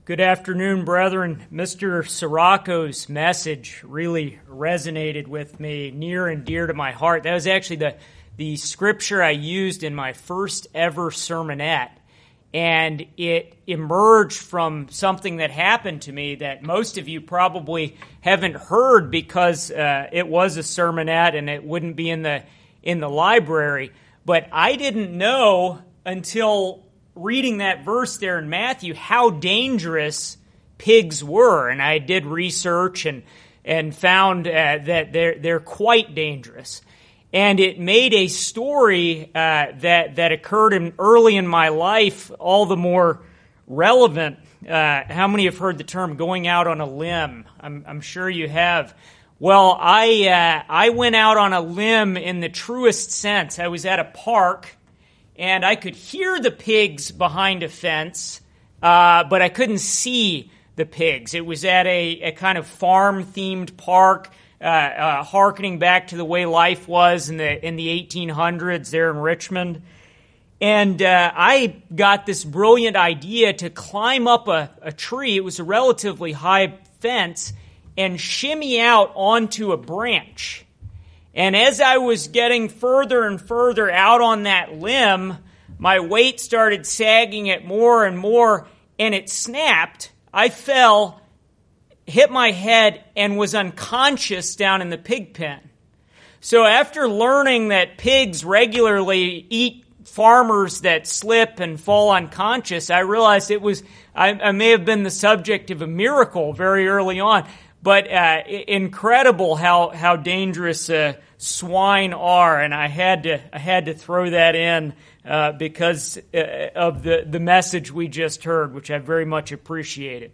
Good afternoon, brethren. Mr. Sirocco's message really resonated with me, near and dear to my heart. That was actually the scripture I used in my first ever sermonette, and it emerged from something that happened to me that most of you probably haven't heard because it was a sermonette and it wouldn't be in the library. But I didn't know until reading that verse there in Matthew how dangerous pigs were, and I did research and found that they're quite dangerous. And it made a story that occurred early in my life all the more relevant. How many have heard the term going out on a limb? I'm sure you have. Well, I went out on a limb in the truest sense. I was at a park, and I could hear the pigs behind a fence, but I couldn't see the pigs. It was at a kind of farm-themed park, hearkening back to the way life was in the 1800s there in Richmond. And I got this brilliant idea to climb up a tree. It was a relatively high fence, and shimmy out onto a branch. And as I was getting further and further out on that limb, my weight started sagging it more and more, and it snapped. I fell, hit my head, and was unconscious down in the pig pen. So after learning that pigs regularly eat farmers that slip and fall unconscious, I realized I may have been the subject of a miracle very early on. But incredible how dangerous swine are, and I had to throw that in because of the message we just heard, which I very much appreciated.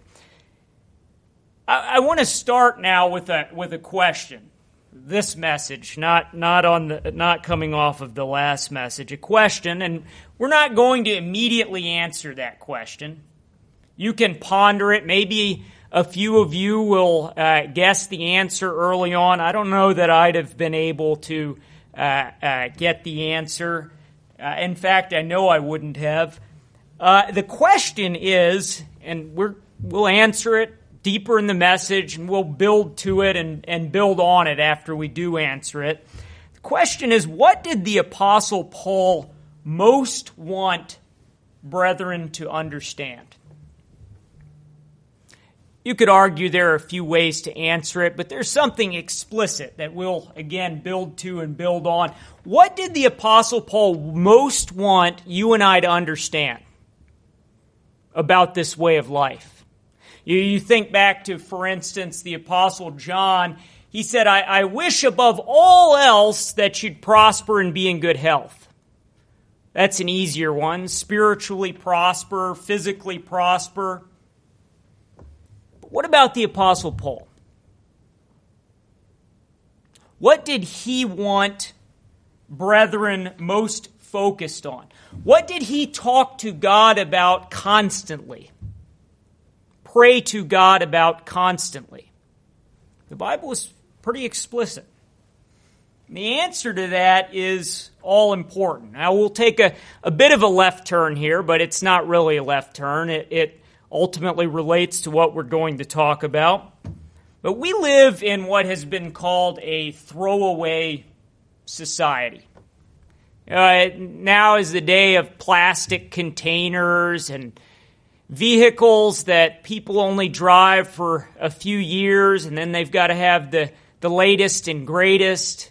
I want to start now with a question. This message, not coming off of the last message, a question, and we're not going to immediately answer that question. You can ponder it. Maybe a few of you will guess the answer early on. I don't know that I'd have been able to get the answer. In fact, I know I wouldn't have. The question is, and we'll answer it deeper in the message, and we'll build to it and build on it after we do answer it. The question is, what did the Apostle Paul most want brethren to understand? You could argue there are a few ways to answer it, but there's something explicit that we'll, again, build to and build on. What did the Apostle Paul most want you and I to understand about this way of life? You think back to, for instance, the Apostle John. He said, I wish above all else that you'd prosper and be in good health. That's an easier one. Spiritually prosper, physically prosper. What about the Apostle Paul? What did he want brethren most focused on? What did he talk to God about constantly? Pray to God about constantly? The Bible is pretty explicit. The answer to that is all important. Now, we'll take a bit of a left turn here, but it's not really a left turn. It ultimately relates to what we're going to talk about. But we live in what has been called a throwaway society. Now is the day of plastic containers and vehicles that people only drive for a few years, and then they've got to have the latest and greatest.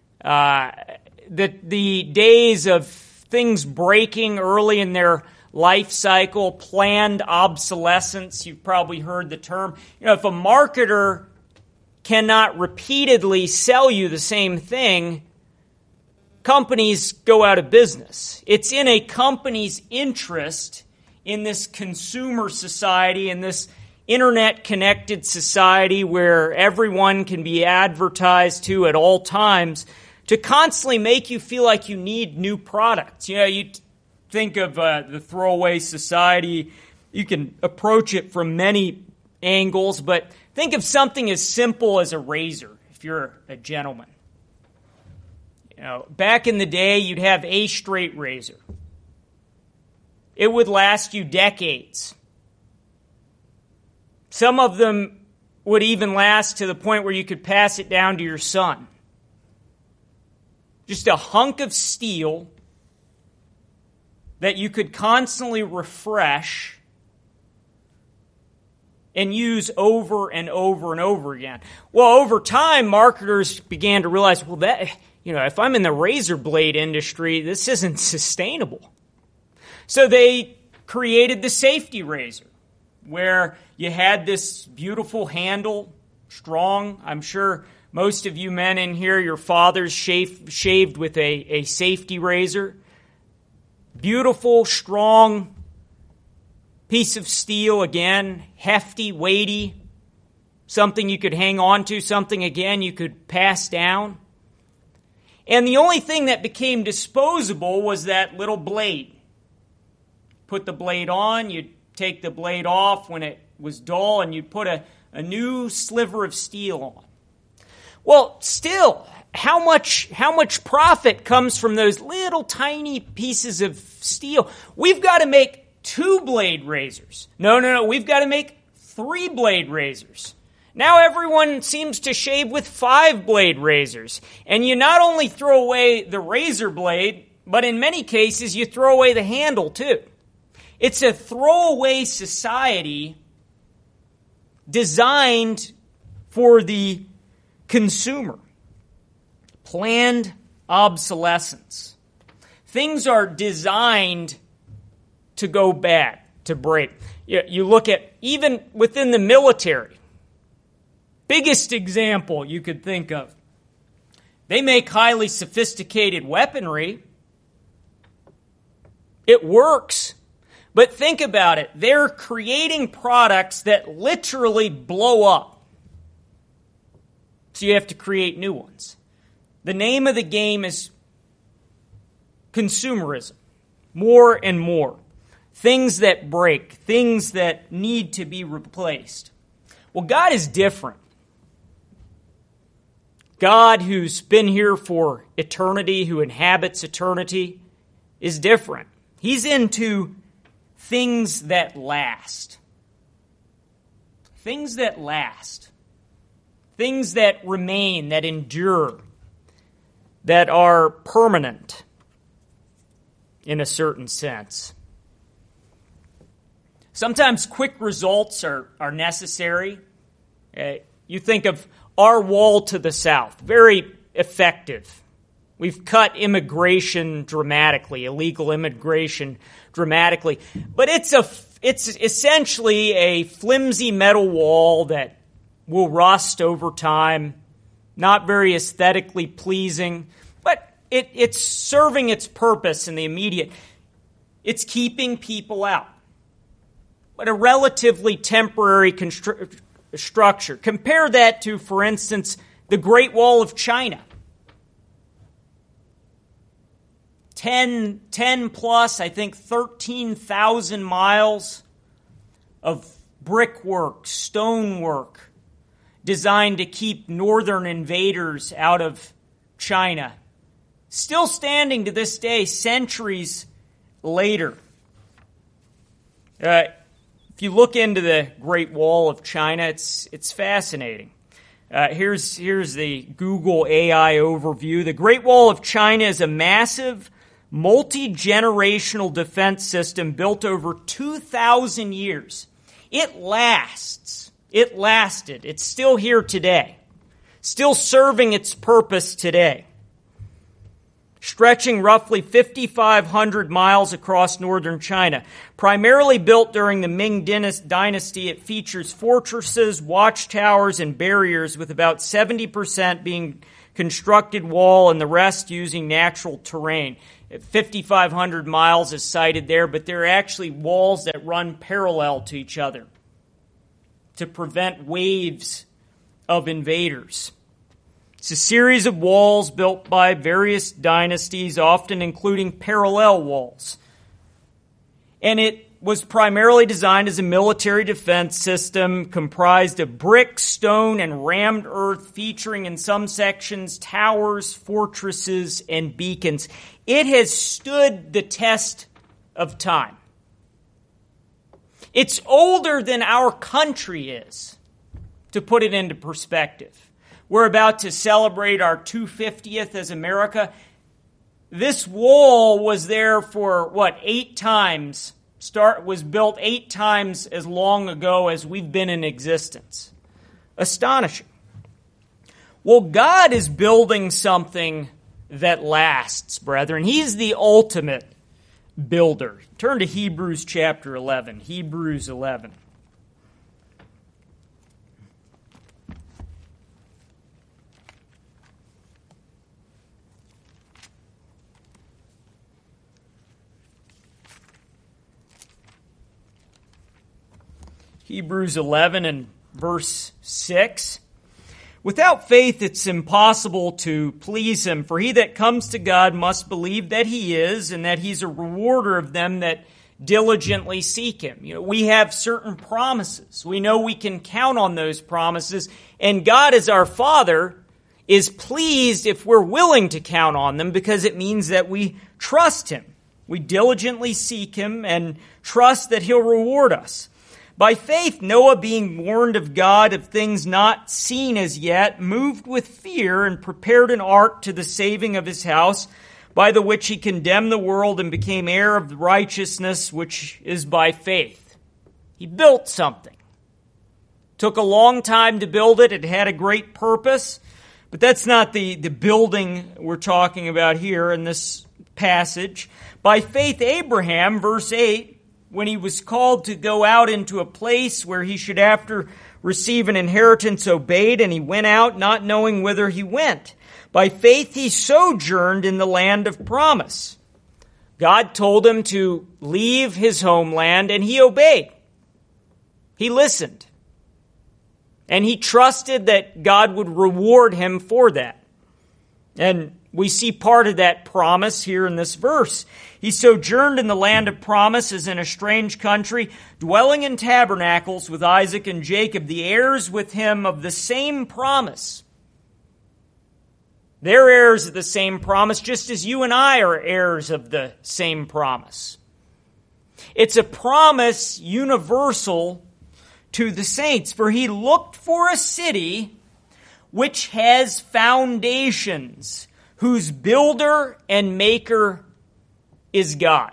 The days of things breaking early in their life cycle, planned obsolescence, you've probably heard the term. If a marketer cannot repeatedly sell you the same thing, companies go out of business. It's in a company's interest in this consumer society, in this internet-connected society where everyone can be advertised to at all times, to constantly make you feel like you need new products. You think of the throwaway society. You can approach it from many angles, but think of something as simple as a razor, if you're a gentleman. Back in the day, you'd have a straight razor. It would last you decades. Some of them would even last to the point where you could pass it down to your son. Just a hunk of steel that you could constantly refresh and use over and over and over again. Well, over time, marketers began to realize, well, that, if I'm in the razor blade industry, this isn't sustainable. So they created the safety razor, where you had this beautiful handle, strong. I'm sure most of you men in here, your fathers shaved with a safety razor. Beautiful, strong piece of steel, again, hefty, weighty, something you could hang on to, something, again, you could pass down. And the only thing that became disposable was that little blade. Put the blade on, you'd take the blade off when it was dull, and you'd put a new sliver of steel on. Well, still, how much profit comes from those little tiny pieces of steel? We've got to make 2-blade razors. No, we've got to make 3-blade razors. Now everyone seems to shave with 5-blade razors. And you not only throw away the razor blade, but in many cases you throw away the handle too. It's a throwaway society designed for the consumer. Planned obsolescence. Things are designed to go bad, to break. You look at, even within the military, biggest example you could think of. They make highly sophisticated weaponry. It works. But think about it. They're creating products that literally blow up. So you have to create new ones. The name of the game is consumerism. More and more. Things that break. Things that need to be replaced. Well, God is different. God, who's been here for eternity, who inhabits eternity, is different. He's into things that last. Things that last. Things that remain, that endure, that are permanent in a certain sense. Sometimes quick results are necessary. You think of our wall to the south, very effective. We've cut immigration dramatically, illegal immigration dramatically. But it's essentially a flimsy metal wall that will rust over time, not very aesthetically pleasing, but it's serving its purpose in the immediate. It's keeping people out. But a relatively temporary structure. Compare that to, for instance, the Great Wall of China. 10 plus, I think 13,000 miles of brickwork, stonework, designed to keep northern invaders out of China. Still standing to this day, centuries later. If you look into the Great Wall of China, it's fascinating. Here's the Google AI overview. The Great Wall of China is a massive, multi-generational defense system built over 2,000 years. It lasts. It lasted. It's still here today. Still serving its purpose today. Stretching roughly 5,500 miles across northern China. Primarily built during the Ming Dynasty, it features fortresses, watchtowers, and barriers, with about 70% being constructed wall and the rest using natural terrain. 5,500 miles is cited there, but they're actually walls that run parallel to each other to prevent waves of invaders. It's a series of walls built by various dynasties, often including parallel walls. And it was primarily designed as a military defense system comprised of brick, stone, and rammed earth, featuring in some sections towers, fortresses, and beacons. It has stood the test of time. It's older than our country is, to put it into perspective. We're about to celebrate our 250th as America. This wall was there for, 8 times? Was built 8 times as long ago as we've been in existence. Astonishing. Well, God is building something that lasts, brethren. He's the ultimate builder. Turn to Hebrews chapter 11. Hebrews 11. Hebrews 11 and verse 6. Without faith it's impossible to please Him, for he that comes to God must believe that He is, and that He's a rewarder of them that diligently seek Him. We have certain promises. We know we can count on those promises, and God as our Father is pleased if we're willing to count on them, because it means that we trust Him. We diligently seek Him and trust that He'll reward us. By faith, Noah, being warned of God of things not seen as yet, moved with fear and prepared an ark to the saving of his house, by the which he condemned the world and became heir of the righteousness which is by faith. He built something. Took a long time to build it. It had a great purpose. But that's not the building we're talking about here in this passage. By faith, Abraham, verse 8, when he was called to go out into a place where he should after receive an inheritance, obeyed, and he went out not knowing whither he went. By faith he sojourned in the land of promise. God told him to leave his homeland, and he obeyed. He listened. And he trusted that God would reward him for that. And we see part of that promise here in this verse. He sojourned in the land of promise as in a strange country, dwelling in tabernacles with Isaac and Jacob, the heirs with him of the same promise. They're heirs of the same promise, just as you and I are heirs of the same promise. It's a promise universal to the saints, for he looked for a city which has foundations, whose builder and maker is God.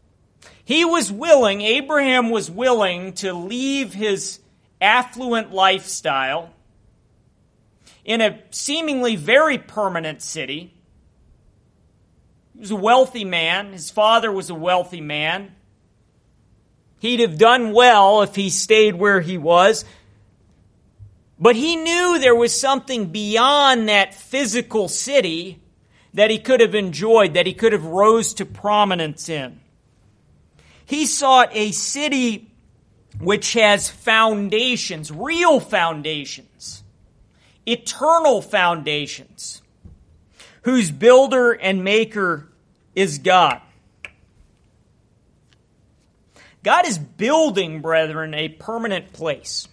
Abraham was willing to leave his affluent lifestyle in a seemingly very permanent city. He was a wealthy man. His father was a wealthy man. He'd have done well if he stayed where he was. But he knew there was something beyond that physical city that he could have enjoyed, that he could have rose to prominence in. He sought a city which has foundations, real foundations, eternal foundations, whose builder and maker is God. God is building, brethren, a permanent place.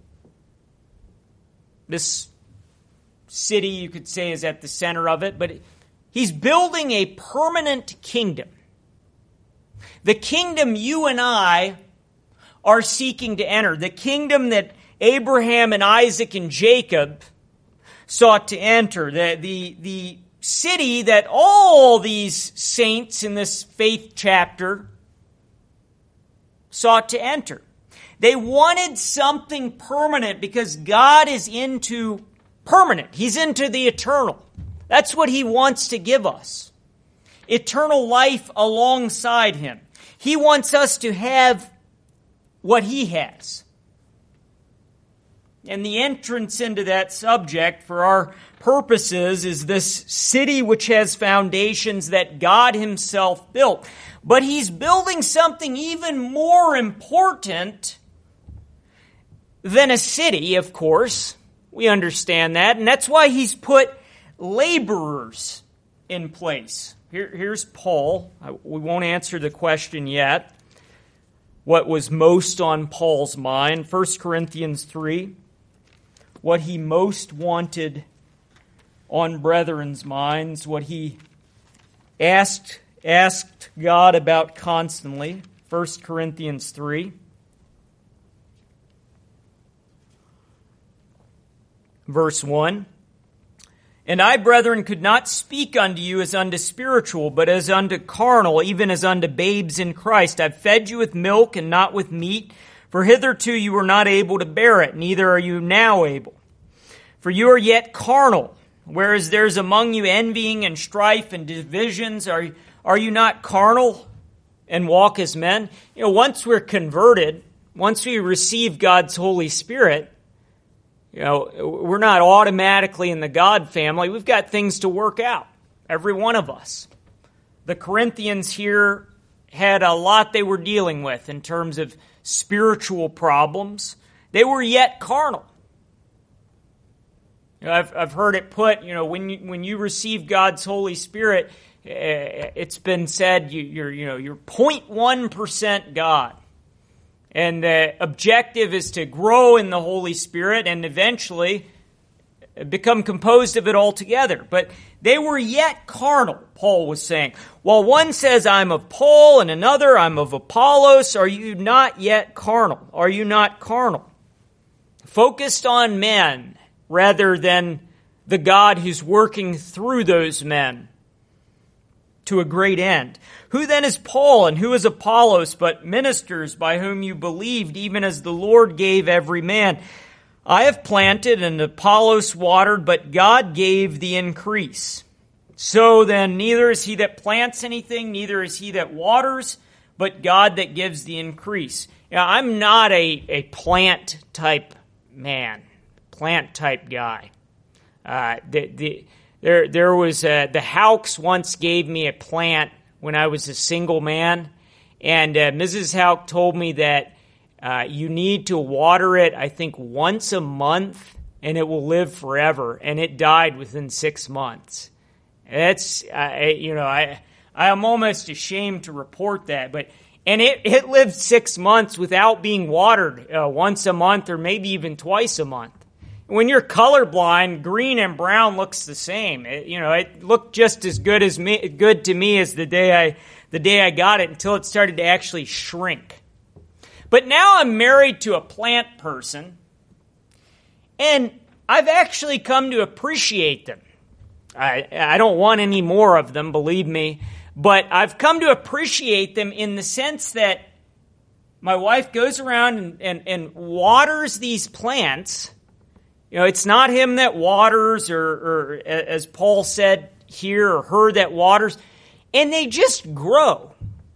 This city, you could say, is at the center of it, but He's building a permanent kingdom. The kingdom you and I are seeking to enter. The kingdom that Abraham and Isaac and Jacob sought to enter. The city that all these saints in this faith chapter sought to enter. They wanted something permanent because God is into permanent. He's into the eternal. That's what He wants to give us. Eternal life alongside Him. He wants us to have what He has. And the entrance into that subject for our purposes is this city which has foundations that God Himself built. But He's building something even more important than a city, of course. We understand that. And that's why He's put laborers in place. Here's Paul. We won't answer the question yet. What was most on Paul's mind? 1 Corinthians 3. What he most wanted on brethren's minds. What he asked God about constantly. 1 Corinthians 3. Verse 1, "And I, brethren, could not speak unto you as unto spiritual, but as unto carnal, even as unto babes in Christ. I've fed you with milk and not with meat, for hitherto you were not able to bear it, neither are you now able. For you are yet carnal, whereas there's among you envying and strife and divisions. Are you not carnal and walk as men?" Once we're converted, once we receive God's Holy Spirit, we're not automatically in the God family. We've got things to work out, every one of us. The Corinthians here had a lot they were dealing with in terms of spiritual problems. They were yet carnal. I've heard it put, when you receive God's Holy Spirit, it's been said you're 0.1% God. And the objective is to grow in the Holy Spirit and eventually become composed of it altogether. But they were yet carnal, Paul was saying. While one says, "I'm of Paul," and another, "I'm of Apollos," are you not yet carnal? Are you not carnal? Focused on men rather than the God who's working through those men to a great end. "Who then is Paul and who is Apollos, but ministers by whom you believed, even as the Lord gave every man? I have planted and Apollos watered, but God gave the increase. So then neither is he that plants anything, neither is he that waters, but God that gives the increase." I'm not a plant type man, plant type guy. There was the Houcks once gave me a plant when I was a single man, and Mrs. Houck told me that you need to water it, I think, once a month, and it will live forever. And it died within 6 months. That's I am almost ashamed to report that, and it lived 6 months without being watered once a month or maybe even twice a month. When you're colorblind, green and brown looks the same. It looked just as good to me as the day I got it, until it started to actually shrink. But now I'm married to a plant person, and I've actually come to appreciate them. I don't want any more of them, believe me, but I've come to appreciate them in the sense that my wife goes around and waters these plants. It's not him that waters, or as Paul said here, or her that waters, and they just grow.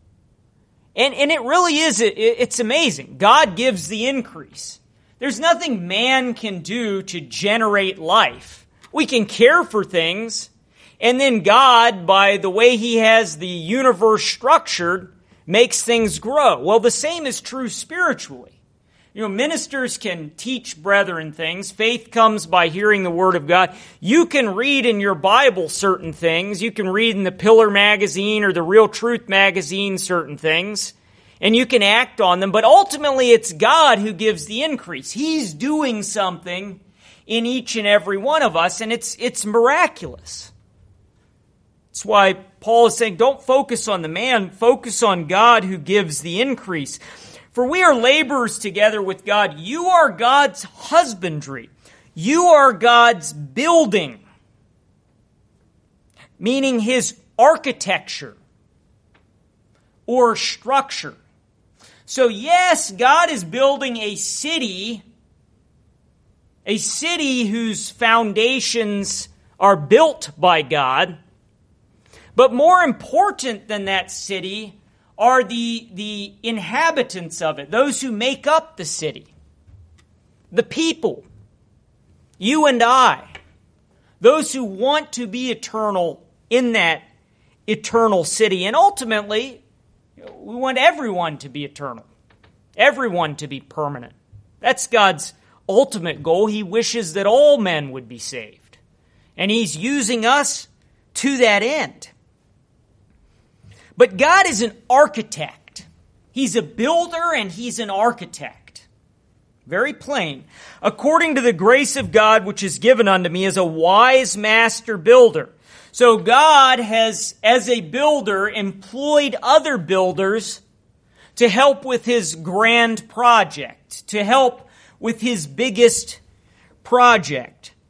And it really is, it's amazing. God gives the increase. There's nothing man can do to generate life. We can care for things, and then God, by the way He has the universe structured, makes things grow. Well, the same is true spiritually. Ministers can teach brethren things. Faith comes by hearing the Word of God. You can read in your Bible certain things. You can read in the Pillar magazine or the Real Truth magazine certain things, and you can act on them. But ultimately, it's God who gives the increase. He's doing something in each and every one of us, and it's miraculous. That's why Paul is saying, don't focus on the man, focus on God who gives the increase. For we are laborers together with God. You are God's husbandry. You are God's building, meaning His architecture or structure. So yes, God is building a city whose foundations are built by God. But more important than that city are the inhabitants of it, those who make up the city, the people, you and I, those who want to be eternal in that eternal city. And ultimately, we want everyone to be eternal, everyone to be permanent. That's God's ultimate goal. He wishes that all men would be saved. And He's using us to that end. But God is an architect. He's a builder and He's an architect. Very plain. According to the grace of God which is given unto me as a wise master builder. So God has, as a builder, employed other builders to help with His grand project, to help with His biggest project.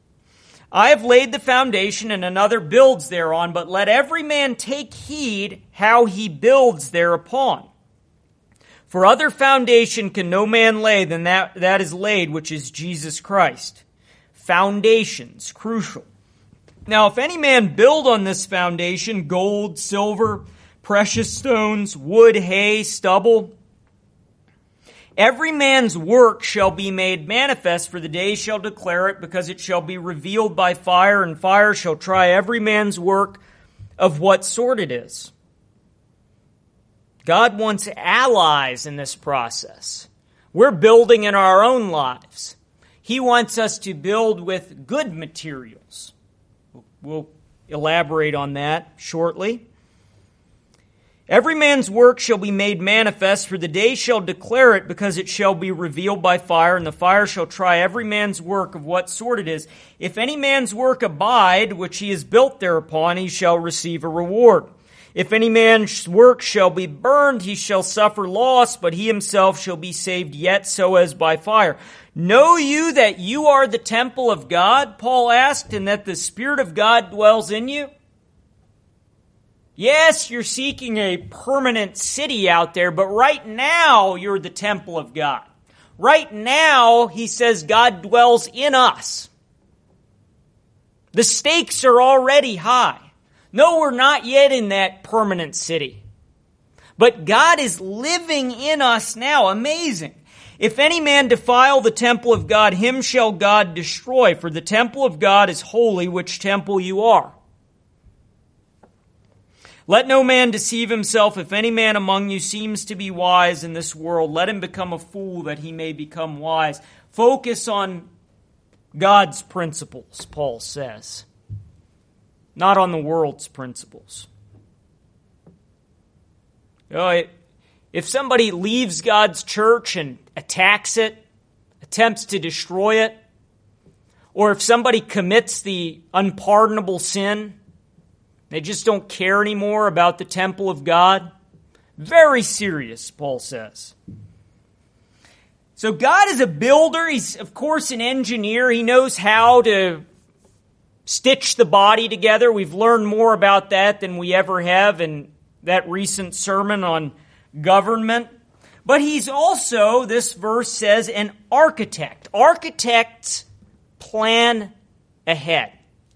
I have laid the foundation, and another builds thereon, but let every man take heed how he builds thereupon. For other foundation can no man lay than that is laid, which is Jesus Christ. Foundations, crucial. Now, if any man build on this foundation gold, silver, precious stones, wood, hay, stubble, every man's work shall be made manifest, for the day shall declare it, because it shall be revealed by fire, and fire shall try every man's work of what sort it is. God wants allies in this process. We're building in our own lives. He wants us to build with good materials. We'll elaborate on that shortly. Every man's work shall be made manifest, for the day shall declare it, because it shall be revealed by fire, and the fire shall try every man's work of what sort it is. If any man's work abide, which he has built thereupon, he shall receive a reward. If any man's work shall be burned, he shall suffer loss, but he himself shall be saved, yet so as by fire. Know you that you are the temple of God, Paul asked, and that the Spirit of God dwells in you? Yes, you're seeking a permanent city out there, but right now you're the temple of God. Right now, he says God dwells in us. The stakes are already high. No, we're not yet in that permanent city. But God is living in us now. Amazing. If any man defile the temple of God, him shall God destroy. For the temple of God is holy, which temple you are. Let no man deceive himself. If any man among you seems to be wise in this world, let him become a fool that he may become wise. Focus on God's principles, Paul says, not on the world's principles. If somebody leaves God's church and attacks it, attempts to destroy it, or if somebody commits the unpardonable sin, they just don't care anymore about the temple of God. Very serious, Paul says. So God is a builder. He's, of course, an engineer. He knows how to stitch the body together. We've learned more about that than we ever have in that recent sermon on government. But he's also, this verse says, an architect. Architects plan ahead.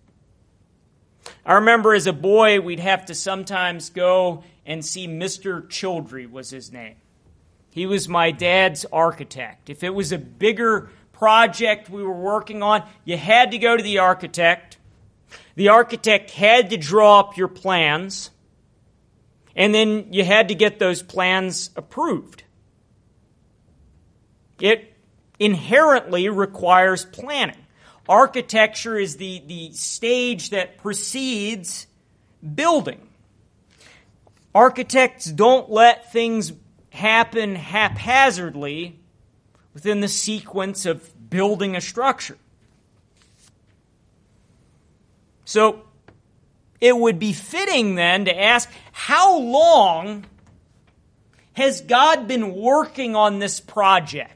I remember as a boy, we'd have to sometimes go and see Mr. Childry was his name. He was my dad's architect. If it was a bigger project we were working on, you had to go to the architect. The architect had to draw up your plans, and then you had to get those plans approved. It inherently requires planning. Architecture is the stage that precedes building. Architects don't let things happen haphazardly within the sequence of building a structure. So it would be fitting then to ask, how long has God been working on this project?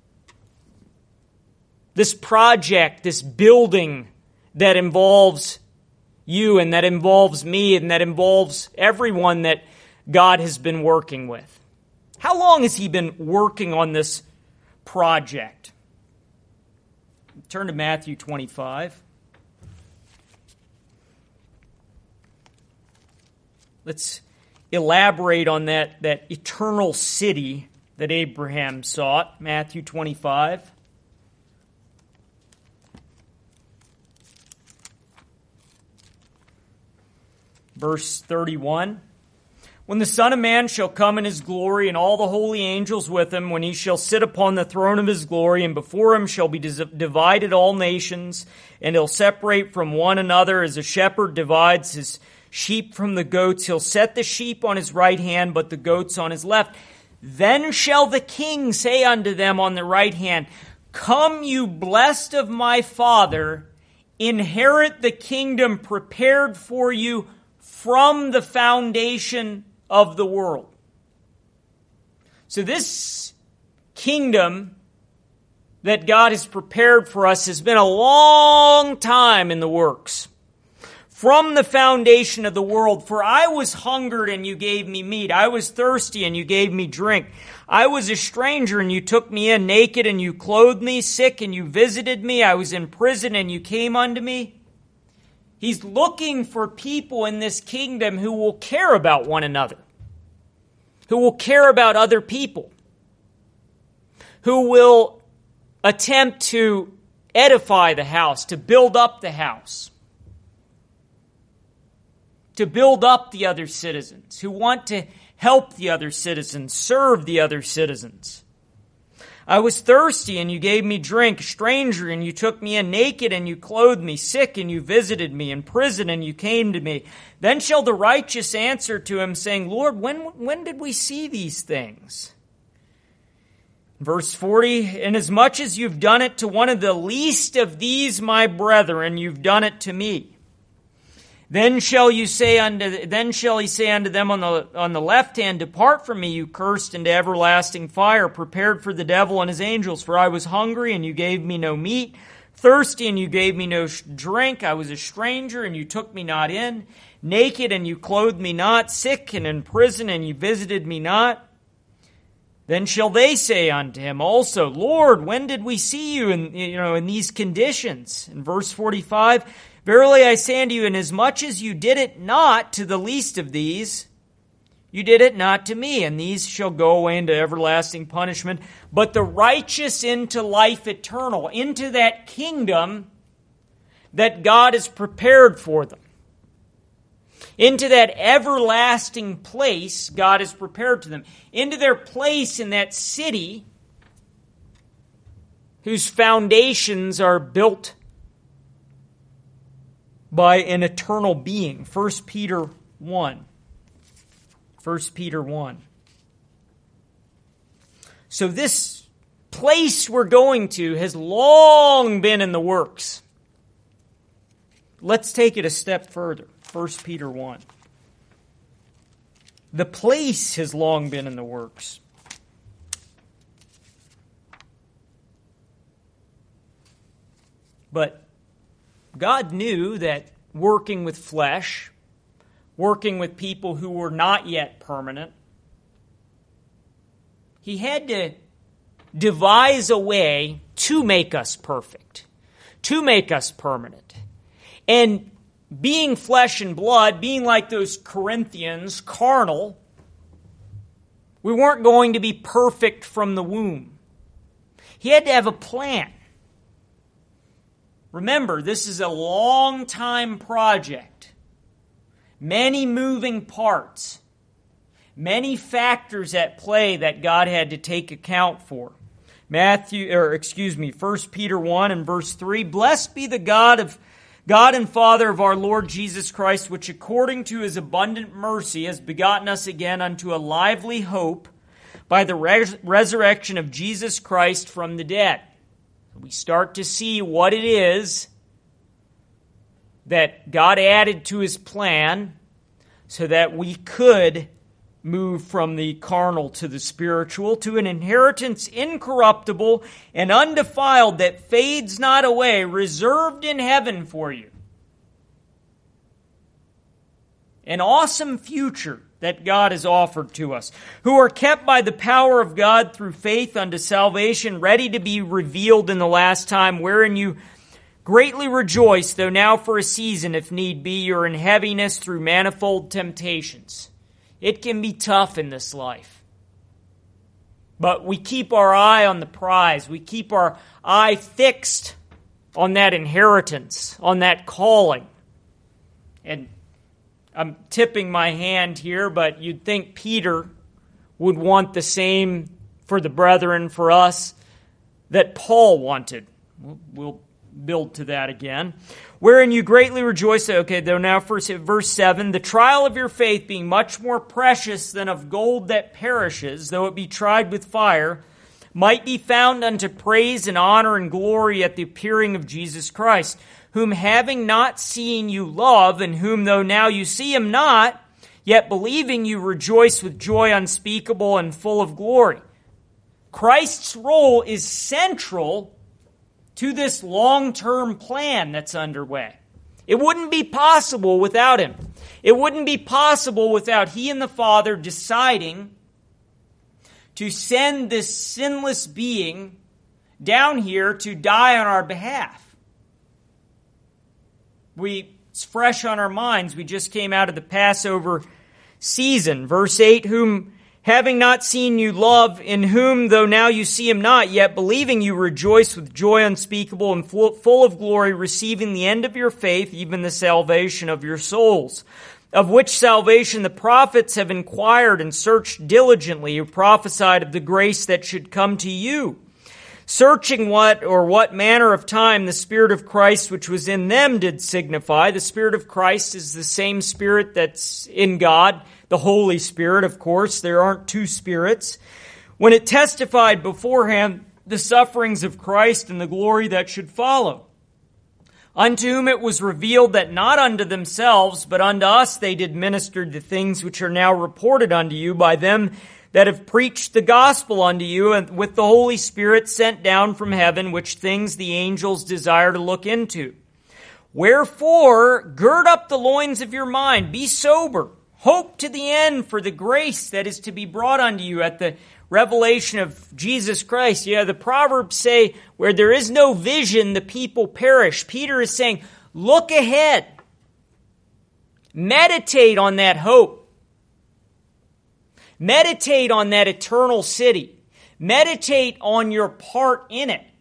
This project, this building that involves you and that involves me and that involves everyone that God has been working with. How long has He been working on this project? Turn to Matthew 25. Let's elaborate on that eternal city that Abraham sought. Matthew 25. Verse 31, when the Son of Man shall come in His glory, and all the holy angels with Him, when He shall sit upon the throne of His glory, and before Him shall be divided all nations, and He'll separate from one another as a shepherd divides his sheep from the goats. He'll set the sheep on His right hand, but the goats on His left. Then shall the King say unto them on the right hand, Come, you blessed of my Father, inherit the kingdom prepared for you from the foundation of the world. So this kingdom that God has prepared for us has been a long time in the works. From the foundation of the world, for I was hungered and you gave me meat. I was thirsty and you gave me drink. I was a stranger and you took me in, naked and you clothed me, sick and you visited me. I was in prison and you came unto me. He's looking for people in this kingdom who will care about one another, who will care about other people, who will attempt to edify the house, to build up the house, to build up the other citizens, who want to help the other citizens, serve the other citizens. I was thirsty and you gave me drink, a stranger and you took me in, naked and you clothed me, sick and you visited me, in prison and you came to me. Then shall the righteous answer to him, saying, Lord, when did we see these things? Verse 40, inasmuch as you've done it to one of the least of these my brethren, you've done it to me. Then shall he say unto them on the left hand, depart from me, you cursed, into everlasting fire, prepared for the devil and his angels. For I was hungry, and you gave me no meat, thirsty, and you gave me no drink. I was a stranger, and you took me not in, naked, and you clothed me not, sick, and in prison, and you visited me not. Then shall they say unto him also, Lord, when did we see you in these conditions? In verse 45, verily I say unto you, inasmuch as you did it not to the least of these, you did it not to me, and these shall go away into everlasting punishment, but the righteous into life eternal, into that kingdom that God has prepared for them. Into that everlasting place God has prepared to them. Into their place in that city whose foundations are built by an eternal being. 1 Peter 1. 1 Peter 1. So this place we're going to has long been in the works. Let's take it a step further. 1 Peter 1. The place has long been in the works. But God knew that working with flesh, working with people who were not yet permanent, He had to devise a way to make us perfect, to make us permanent. And being flesh and blood, being like those Corinthians, carnal, we weren't going to be perfect from the womb. He had to have a plan. Remember, this is a long-time project. Many moving parts. Many factors at play that God had to take account for. 1 Peter 1 and verse 3, Blessed be the God and Father of our Lord Jesus Christ, which according to His abundant mercy has begotten us again unto a lively hope by the resurrection of Jesus Christ from the dead. We start to see what it is that God added to His plan so that we could move from the carnal to the spiritual, to an inheritance incorruptible and undefiled that fades not away, reserved in heaven for you. An awesome future that God has offered to us, who are kept by the power of God through faith unto salvation, ready to be revealed in the last time, wherein you greatly rejoice, though now for a season, if need be, you're in heaviness through manifold temptations. It can be tough in this life. But we keep our eye on the prize. We keep our eye fixed on that inheritance, on that calling. And I'm tipping my hand here, but you'd think Peter would want the same for the brethren, for us, that Paul wanted. We'll build to that again. Wherein you greatly rejoice. Okay, though now first verse 7, the trial of your faith being much more precious than of gold that perishes, though it be tried with fire, might be found unto praise and honor and glory at the appearing of Jesus Christ, whom having not seen you love, and whom though now you see Him not, yet believing you rejoice with joy unspeakable and full of glory. Christ's role is central to this long-term plan that's underway. It wouldn't be possible without him. It wouldn't be possible without he and the Father deciding to send this sinless being down here to die on our behalf. It's fresh on our minds. We just came out of the Passover season. Verse 8, whom having not seen you love, in whom, though now you see him not, yet believing you rejoice with joy unspeakable and full of glory, receiving the end of your faith, even the salvation of your souls. Of which salvation the prophets have inquired and searched diligently, who prophesied of the grace that should come to you. Searching what manner of time the Spirit of Christ which was in them did signify. The Spirit of Christ is the same Spirit that's in God, the Holy Spirit, of course. There aren't two spirits. When it testified beforehand the sufferings of Christ and the glory that should follow. Unto whom it was revealed that not unto themselves, but unto us they did minister the things which are now reported unto you by them that have preached the gospel unto you, and with the Holy Spirit sent down from heaven, which things the angels desire to look into. Wherefore, gird up the loins of your mind, be sober, hope to the end for the grace that is to be brought unto you at the revelation of Jesus Christ. Yeah, the Proverbs say, where there is no vision, the people perish. Peter is saying, look ahead. Meditate on that hope. Meditate on that eternal city. Meditate on your part in it.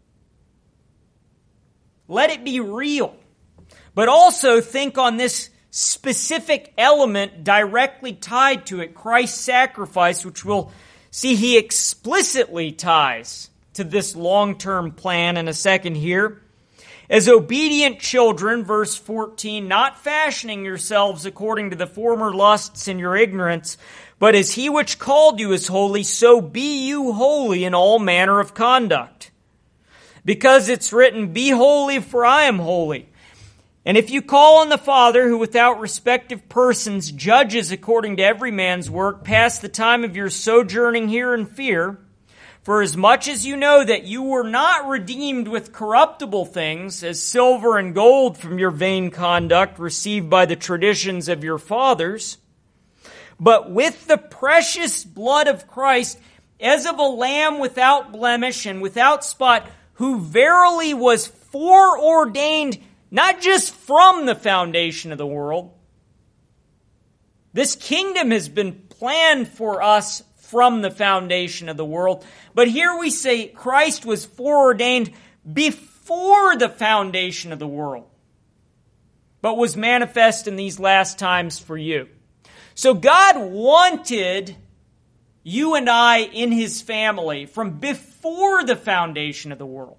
Let it be real. But also think on this specific element directly tied to it, Christ's sacrifice, which we'll see he explicitly ties to this long-term plan in a second here. As obedient children, verse 14, not fashioning yourselves according to the former lusts in your ignorance, but as he which called you is holy, so be you holy in all manner of conduct. Because it's written, be holy, for I am holy. And if you call on the Father, who without respect of persons judges according to every man's work, pass the time of your sojourning here in fear, for as much as you know that you were not redeemed with corruptible things, as silver and gold from your vain conduct received by the traditions of your fathers, but with the precious blood of Christ, as of a lamb without blemish and without spot, who verily was foreordained not just from the foundation of the world. This kingdom has been planned for us from the foundation of the world. But here we say Christ was foreordained before the foundation of the world, but was manifest in these last times for you. So God wanted you and I in his family from before the foundation of the world.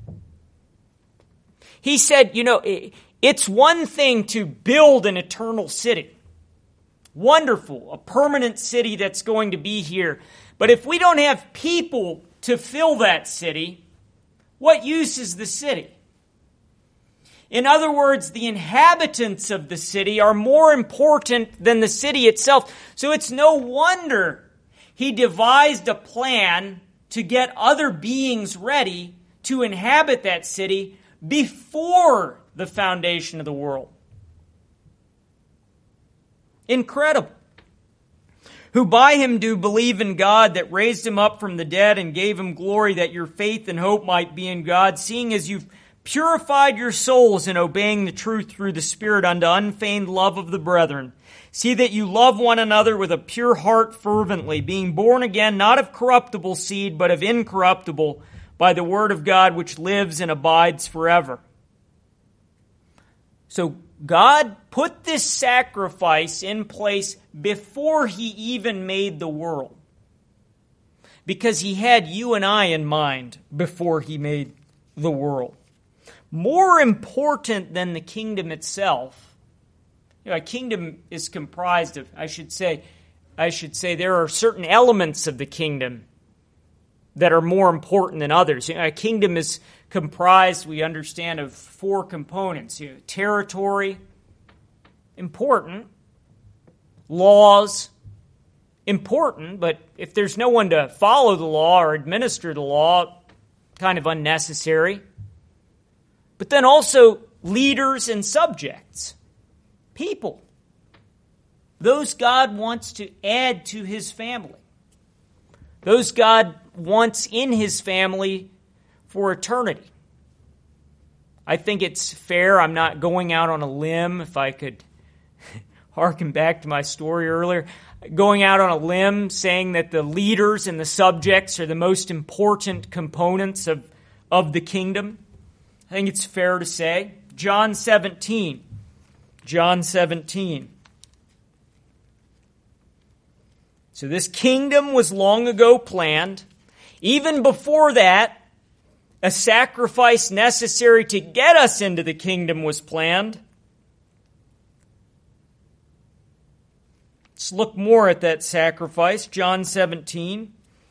He said, it's one thing to build an eternal city. Wonderful, a permanent city that's going to be here. But if we don't have people to fill that city, what use is the city? In other words, the inhabitants of the city are more important than the city itself. So it's no wonder he devised a plan to get other beings ready to inhabit that city before the foundation of the world. Incredible. Who by him do believe in God, that raised him up from the dead and gave him glory, that your faith and hope might be in God, seeing as you've purified your souls in obeying the truth through the Spirit unto unfeigned love of the brethren. See that you love one another with a pure heart fervently, being born again, not of corruptible seed, but of incorruptible, by the word of God, which lives and abides forever. So God put this sacrifice in place before he even made the world, because he had you and I in mind before he made the world. More important than the kingdom itself, a kingdom is comprised of, I should say there are certain elements of the kingdom that are more important than others. A kingdom is comprised, we understand, of four components. Territory, important. Laws, important, but if there's no one to follow the law or administer the law, kind of unnecessary. But then also leaders and subjects, people, those God wants to add to his family, those God wants in his family for eternity. I think it's fair. I'm not going out on a limb, if I could harken back to my story earlier, going out on a limb saying that the leaders and the subjects are the most important components of the kingdom. I think it's fair to say. John 17. So this kingdom was long ago planned. Even before that, a sacrifice necessary to get us into the kingdom was planned. Let's look more at that sacrifice. John 17,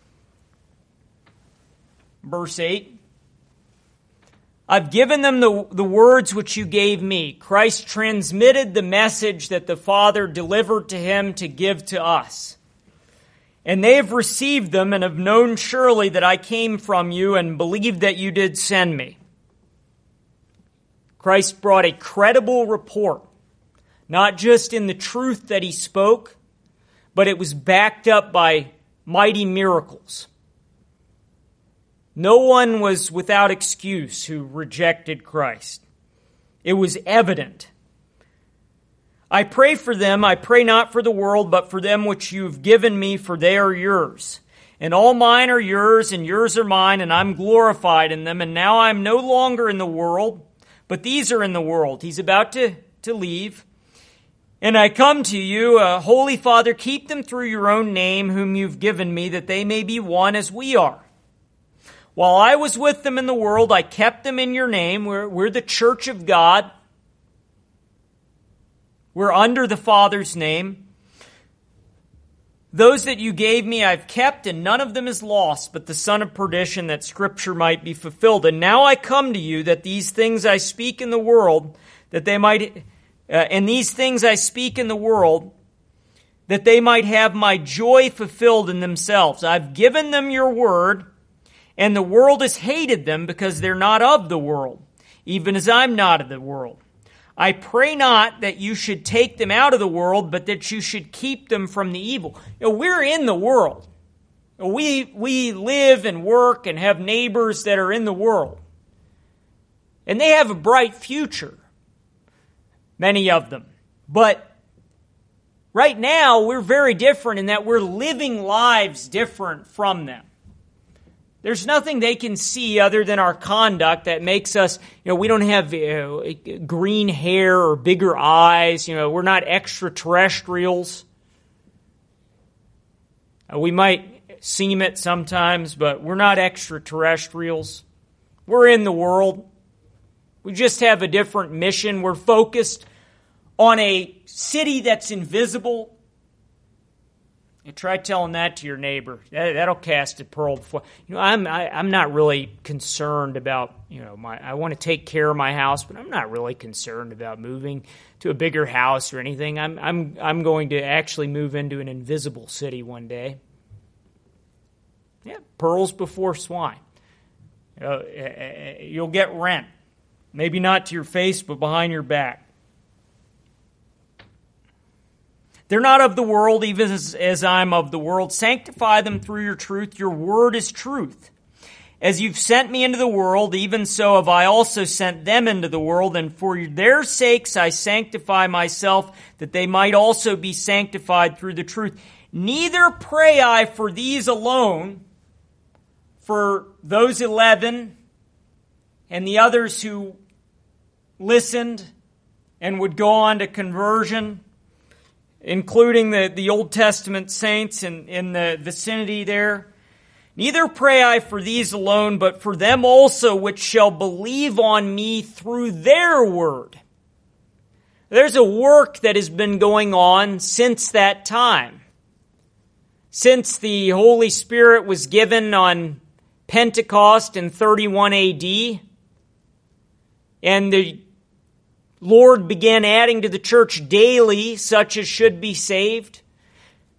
verse 8. I've given them the words which you gave me. Christ transmitted the message that the Father delivered to him to give to us. And they have received them and have known surely that I came from you and believed that you did send me. Christ brought a credible report, not just in the truth that he spoke, but it was backed up by mighty miracles. No one was without excuse who rejected Christ. It was evident. I pray for them. I pray not for the world, but for them which you have given me, for they are yours. And all mine are yours, and yours are mine, and I'm glorified in them. And now I'm no longer in the world, but these are in the world. He's about to leave. And I come to you, Holy Father, keep them through your own name, whom you've given me, that they may be one as we are. While I was with them in the world, I kept them in your name. We're the church of God. We're under the Father's name. Those that you gave me I've kept, and none of them is lost, but the son of perdition, that Scripture might be fulfilled. And now I come to you, that these things I speak in the world, that they might, and these things I speak in the world, that they might have my joy fulfilled in themselves. I've given them your word, and the world has hated them because they're not of the world, even as I'm not of the world. I pray not that you should take them out of the world, but that you should keep them from the evil. We're in the world. We live and work and have neighbors that are in the world. And they have a bright future, many of them. But right now, we're very different in that we're living lives different from them. There's nothing they can see other than our conduct that makes us, we don't have green hair or bigger eyes. We're not extraterrestrials. We might seem it sometimes, but we're not extraterrestrials. We're in the world. We just have a different mission. We're focused on a city that's invisible. You try telling that to your neighbor. That'll cast a pearl before. I'm not really concerned about, I want to take care of my house, but I'm not really concerned about moving to a bigger house or anything. I'm going to actually move into an invisible city one day. Yeah, pearls before swine. You'll get rent. Maybe not to your face, but behind your back. They're not of the world, even as I'm of the world. Sanctify them through your truth. Your word is truth. As you've sent me into the world, even so have I also sent them into the world. And for their sakes I sanctify myself, that they might also be sanctified through the truth. Neither pray I for these alone, for those 11 and the others who listened and would go on to conversion, including the Old Testament saints in the vicinity there. Neither pray I for these alone, but for them also which shall believe on me through their word. There's a work that has been going on since that time. Since the Holy Spirit was given on Pentecost in 31 AD, and the Lord began adding to the church daily such as should be saved.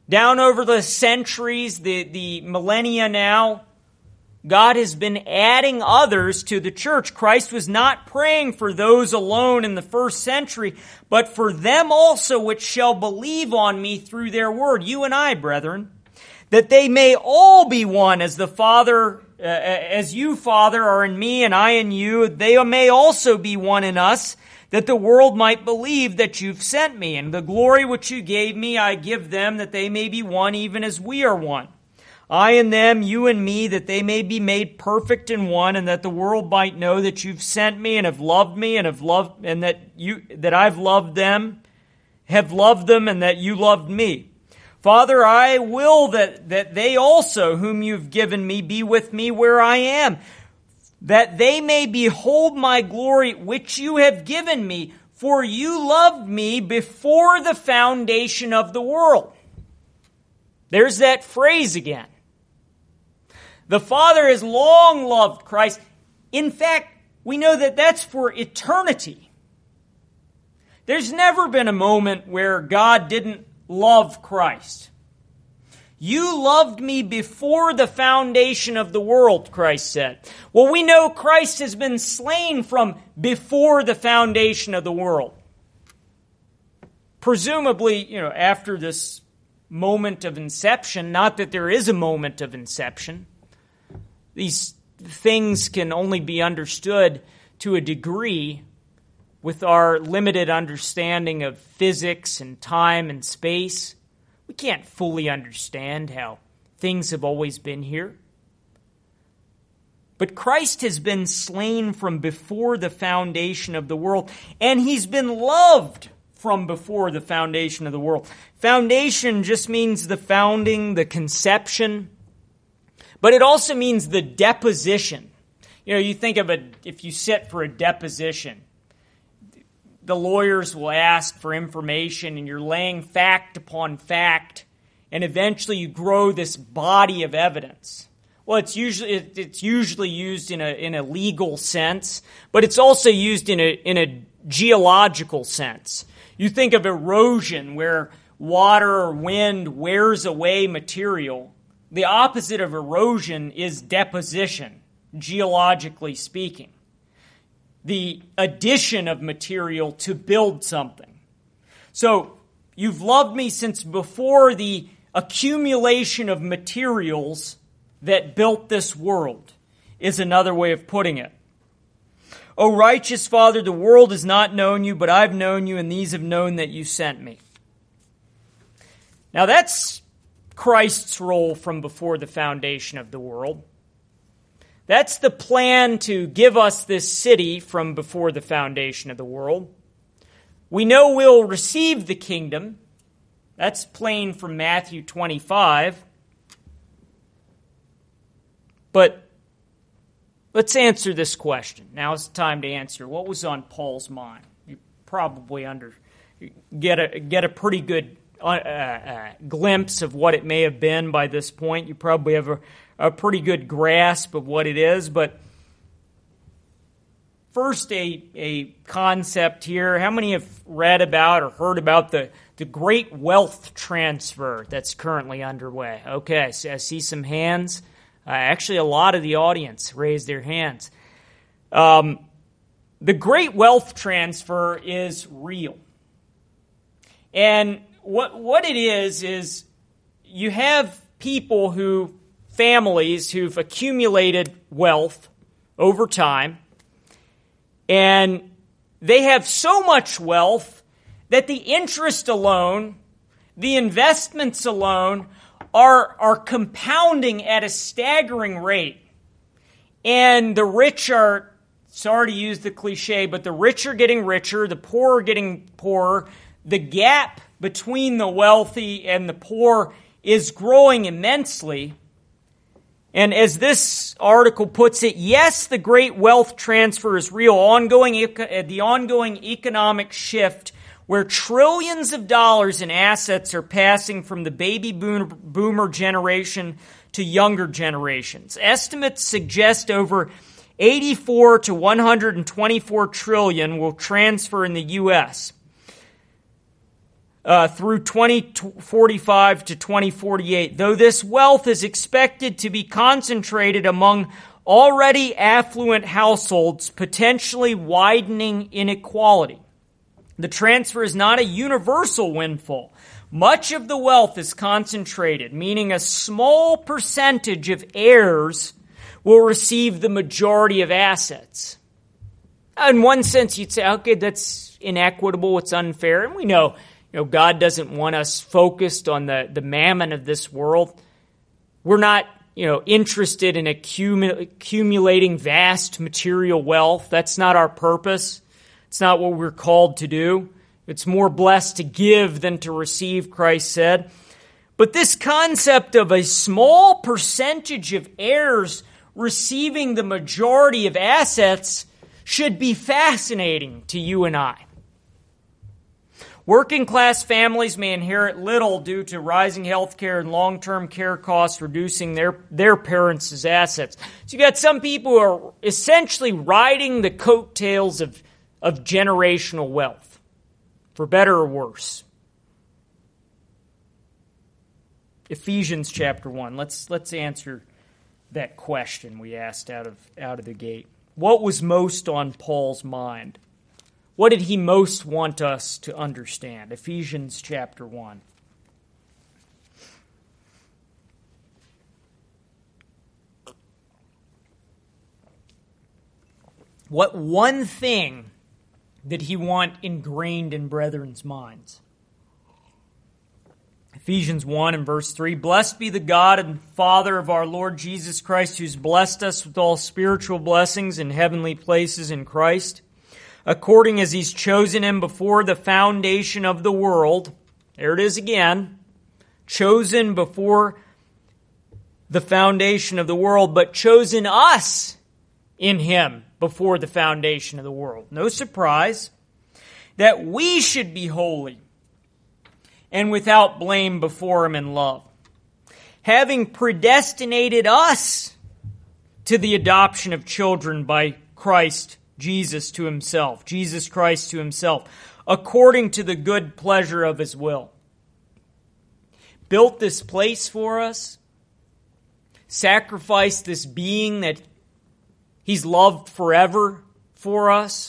Down over the centuries, the millennia now, God has been adding others to the church. Christ was not praying for those alone in the first century, but for them also which shall believe on me through their word. You and I, brethren, that they may all be one as the Father, as you, Father, are in me and I in you. They may also be one in us, that the world might believe that you've sent me. And the glory which you gave me, I give them, that they may be one even as we are one. I and them, you and me, that they may be made perfect in one, and that the world might know that you've sent me and have loved me, and that I've loved them, have loved them, and that you loved me. Father, I will that they also, whom you've given me, be with me where I am, that they may behold my glory which you have given me, for you loved me before the foundation of the world. There's that phrase again. The Father has long loved Christ. In fact, we know that that's for eternity. There's never been a moment where God didn't love Christ. You loved me before the foundation of the world, Christ said. Well, we know Christ has been slain from before the foundation of the world. Presumably, after this moment of inception, not that there is a moment of inception. These things can only be understood to a degree with our limited understanding of physics and time and space. We can't fully understand how things have always been here. But Christ has been slain from before the foundation of the world, and he's been loved from before the foundation of the world. Foundation just means the founding, the conception, but it also means the deposition. You think of it, if you sit for a deposition, the lawyers will ask for information, and you're laying fact upon fact, and eventually you grow this body of evidence. Well, it's usually used in a legal sense, but it's also used in a geological sense. You think of erosion, where water or wind wears away material. The opposite of erosion is deposition, geologically speaking. The addition of material to build something. So, you've loved me since before the accumulation of materials that built this world, is another way of putting it. O righteous Father, the world has not known you, but I've known you, and these have known that you sent me. Now that's Christ's role from before the foundation of the world. That's the plan to give us this city from before the foundation of the world. We know we'll receive the kingdom. That's plain from Matthew 25. But let's answer this question. Now is the time to answer. What was on Paul's mind? You probably get a pretty good glimpse of what it may have been by this point. You probably have a pretty good grasp of what it is. But first, a concept here. How many have read about or heard about the great wealth transfer that's currently underway? Okay, so I see some hands. Actually, a lot of the audience raised their hands. The great wealth transfer is real. And what it is you have families who've accumulated wealth over time, and they have so much wealth that the interest alone, the investments alone, are compounding at a staggering rate. And the rich are, sorry to use the cliche, but the rich are getting richer, the poor are getting poorer. The gap between the wealthy and the poor is growing immensely. And as this article puts it, yes, the great wealth transfer is real. The ongoing economic shift where trillions of dollars in assets are passing from the baby boomer generation to younger generations. Estimates suggest over 84 to 124 trillion will transfer in the U.S. through 2045 to 2048, though this wealth is expected to be concentrated among already affluent households, potentially widening inequality. The transfer is not a universal windfall. Much of the wealth is concentrated, meaning a small percentage of heirs will receive the majority of assets. In one sense, you'd say, okay, that's inequitable, it's unfair. And we know, God doesn't want us focused on the mammon of this world. We're not, interested in accumulating vast material wealth. That's not our purpose. It's not what we're called to do. It's more blessed to give than to receive, Christ said. But this concept of a small percentage of heirs receiving the majority of assets should be fascinating to you and I. Working class families may inherit little due to rising health care and long-term care costs reducing their parents' assets. So you got some people who are essentially riding the coattails of generational wealth, for better or worse. Ephesians chapter 1. Let's answer that question we asked out of the gate. What was most on Paul's mind? What did he most want us to understand? Ephesians chapter 1. What one thing did he want ingrained in brethren's minds? Ephesians 1 and verse 3, Blessed be the God and Father of our Lord Jesus Christ, who's blessed us with all spiritual blessings in heavenly places in Christ, according as he's chosen him before the foundation of the world. There it is again. Chosen before the foundation of the world, but chosen us in him before the foundation of the world. No surprise that we should be holy and without blame before him in love, having predestinated us to the adoption of children by Christ Jesus to himself, Jesus Christ to himself, according to the good pleasure of his will. Built this place for us, sacrificed this being that he's loved forever for us,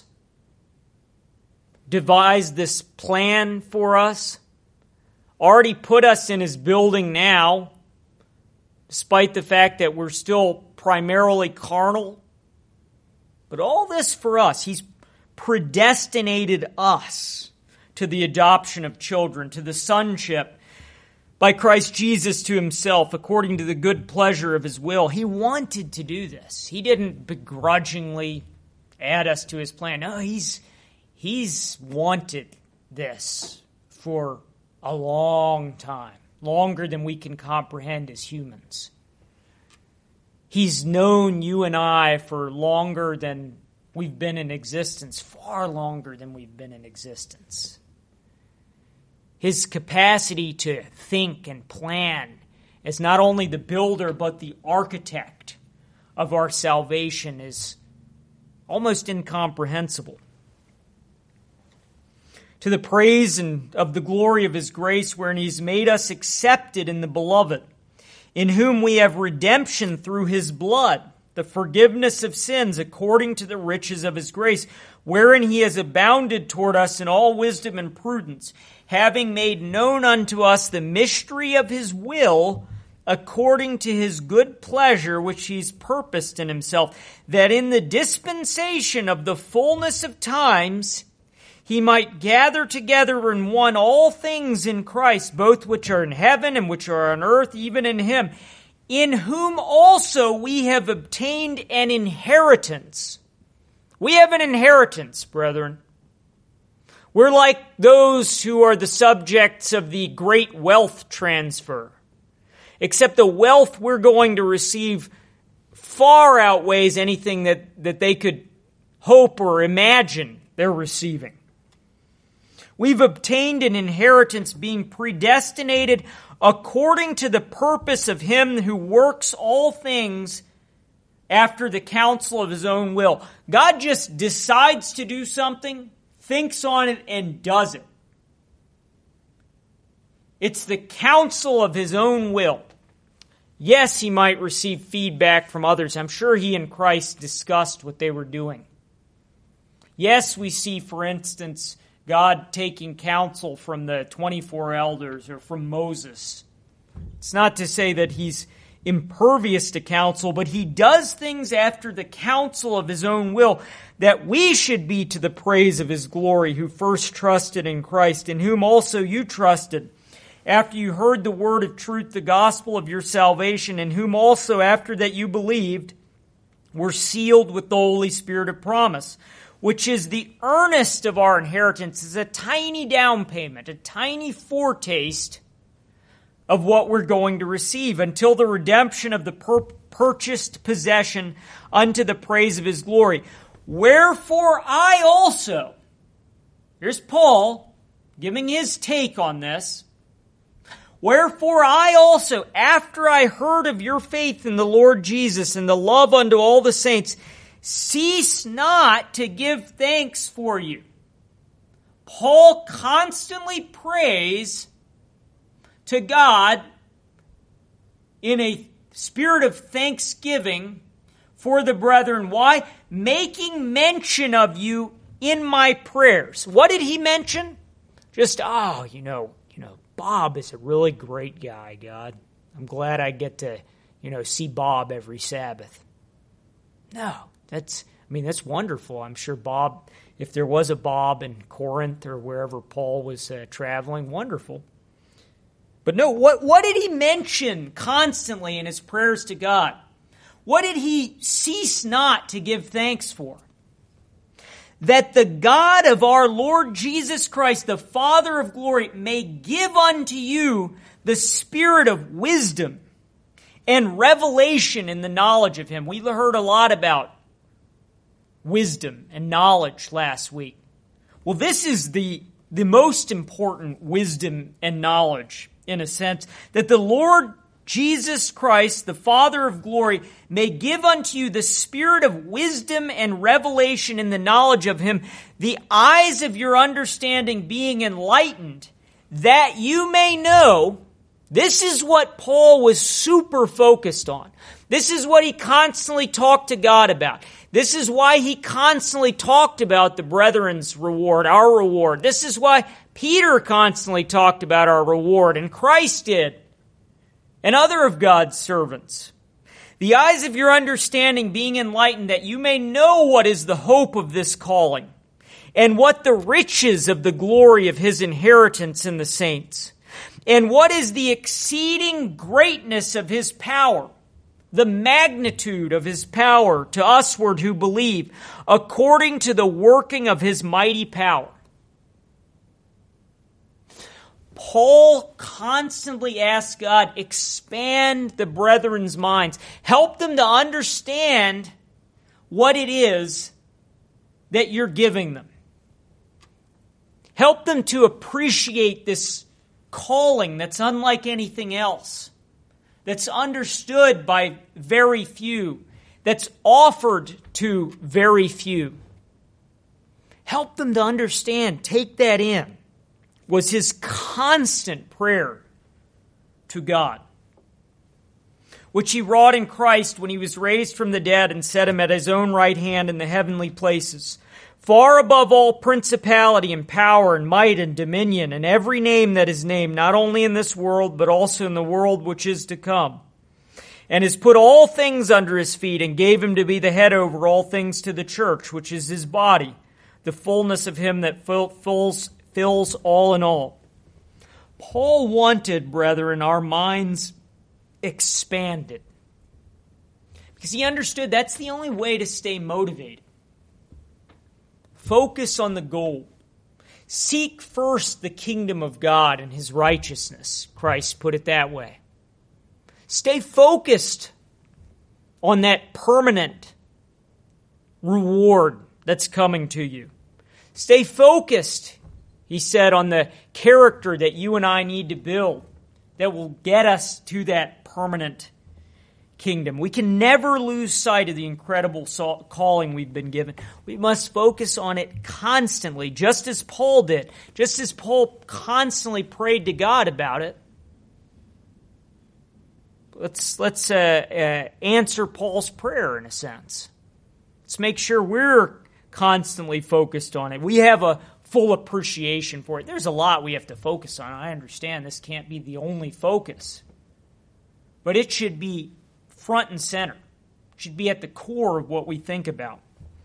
devised this plan for us, already put us in his building now, despite the fact that we're still primarily carnal. But all this for us, he's predestinated us to the adoption of children, to the sonship by Christ Jesus to himself, according to the good pleasure of his will. He wanted to do this. He didn't begrudgingly add us to his plan. No, he's wanted this for a long time, longer than we can comprehend as humans. He's known you and I for longer than we've been in existence, far longer than we've been in existence. His capacity to think and plan as not only the builder but the architect of our salvation is almost incomprehensible. To the praise and of the glory of his grace, wherein he's made us accepted in the beloved, in whom we have redemption through his blood, the forgiveness of sins according to the riches of his grace, wherein he has abounded toward us in all wisdom and prudence, having made known unto us the mystery of his will, according to his good pleasure, which he's purposed in himself, that in the dispensation of the fullness of times he might gather together in one all things in Christ, both which are in heaven and which are on earth, even in him, in whom also we have obtained an inheritance. We have an inheritance, brethren. We're like those who are the subjects of the great wealth transfer, except the wealth we're going to receive far outweighs anything that they could hope or imagine they're receiving. We've obtained an inheritance, being predestinated according to the purpose of him who works all things after the counsel of his own will. God just decides to do something, thinks on it, and does it. It's the counsel of his own will. Yes, he might receive feedback from others. I'm sure he and Christ discussed what they were doing. Yes, we see, for instance, God taking counsel from the 24 elders or from Moses. It's not to say that he's impervious to counsel, but he does things after the counsel of his own will, that we should be to the praise of his glory, who first trusted in Christ, in whom also you trusted, after you heard the word of truth, the gospel of your salvation, in whom also after that you believed, were sealed with the Holy Spirit of promise, which is the earnest of our inheritance, is a tiny down payment, a tiny foretaste of what we're going to receive, until the redemption of the purchased possession unto the praise of his glory. Wherefore I also, here's Paul giving his take on this, wherefore I also, after I heard of your faith in the Lord Jesus and the love unto all the saints, cease not to give thanks for you. Paul constantly prays to God in a spirit of thanksgiving for the brethren. Why? Making mention of you in my prayers. What did he mention? Just, Bob is a really great guy, God. I'm glad I get to, see Bob every Sabbath. No, that's wonderful. I'm sure Bob, if there was a Bob in Corinth or wherever Paul was traveling, wonderful. But no, what did he mention constantly in his prayers to God? What did he cease not to give thanks for? That the God of our Lord Jesus Christ, the Father of glory, may give unto you the spirit of wisdom and revelation in the knowledge of him. We heard a lot about wisdom and knowledge last week. Well, this is the most important wisdom and knowledge, in a sense, that the Lord Jesus Christ, the Father of glory, may give unto you the spirit of wisdom and revelation in the knowledge of him, the eyes of your understanding being enlightened, that you may know. This is what Paul was super focused on. This is what he constantly talked to God about. This is why he constantly talked about the brethren's reward, our reward. This is why Peter constantly talked about our reward, and Christ did, and other of God's servants. The eyes of your understanding being enlightened, that you may know what is the hope of this calling, and what the riches of the glory of his inheritance in the saints, and what is the exceeding greatness of his power, the magnitude of his power to usward who believe, according to the working of his mighty power. Paul constantly asks God, expand the brethren's minds. Help them to understand what it is that you're giving them. Help them to appreciate this calling that's unlike anything else, that's understood by very few, that's offered to very few. Help them to understand, take that in, was his constant prayer to God, which he wrought in Christ when he was raised from the dead and set him at his own right hand in the heavenly places, far above all principality and power and might and dominion and every name that is named, not only in this world, but also in the world which is to come, and has put all things under his feet and gave him to be the head over all things to the church, which is his body, the fullness of him that fills all in all. Paul wanted, brethren, our minds expanded, because he understood that's the only way to stay motivated. Focus on the goal. Seek first the kingdom of God and his righteousness. Christ put it that way. Stay focused on that permanent reward that's coming to you. Stay focused, he said, on the character that you and I need to build that will get us to that permanent kingdom. We can never lose sight of the incredible calling we've been given. We must focus on it constantly, just as Paul did, just as Paul constantly prayed to God about it. Let's answer Paul's prayer in a sense. Let's make sure we're constantly focused on it. We have a full appreciation for it. There's a lot we have to focus on. I understand this can't be the only focus, but it should be front and center. It should be at the core of what we think about.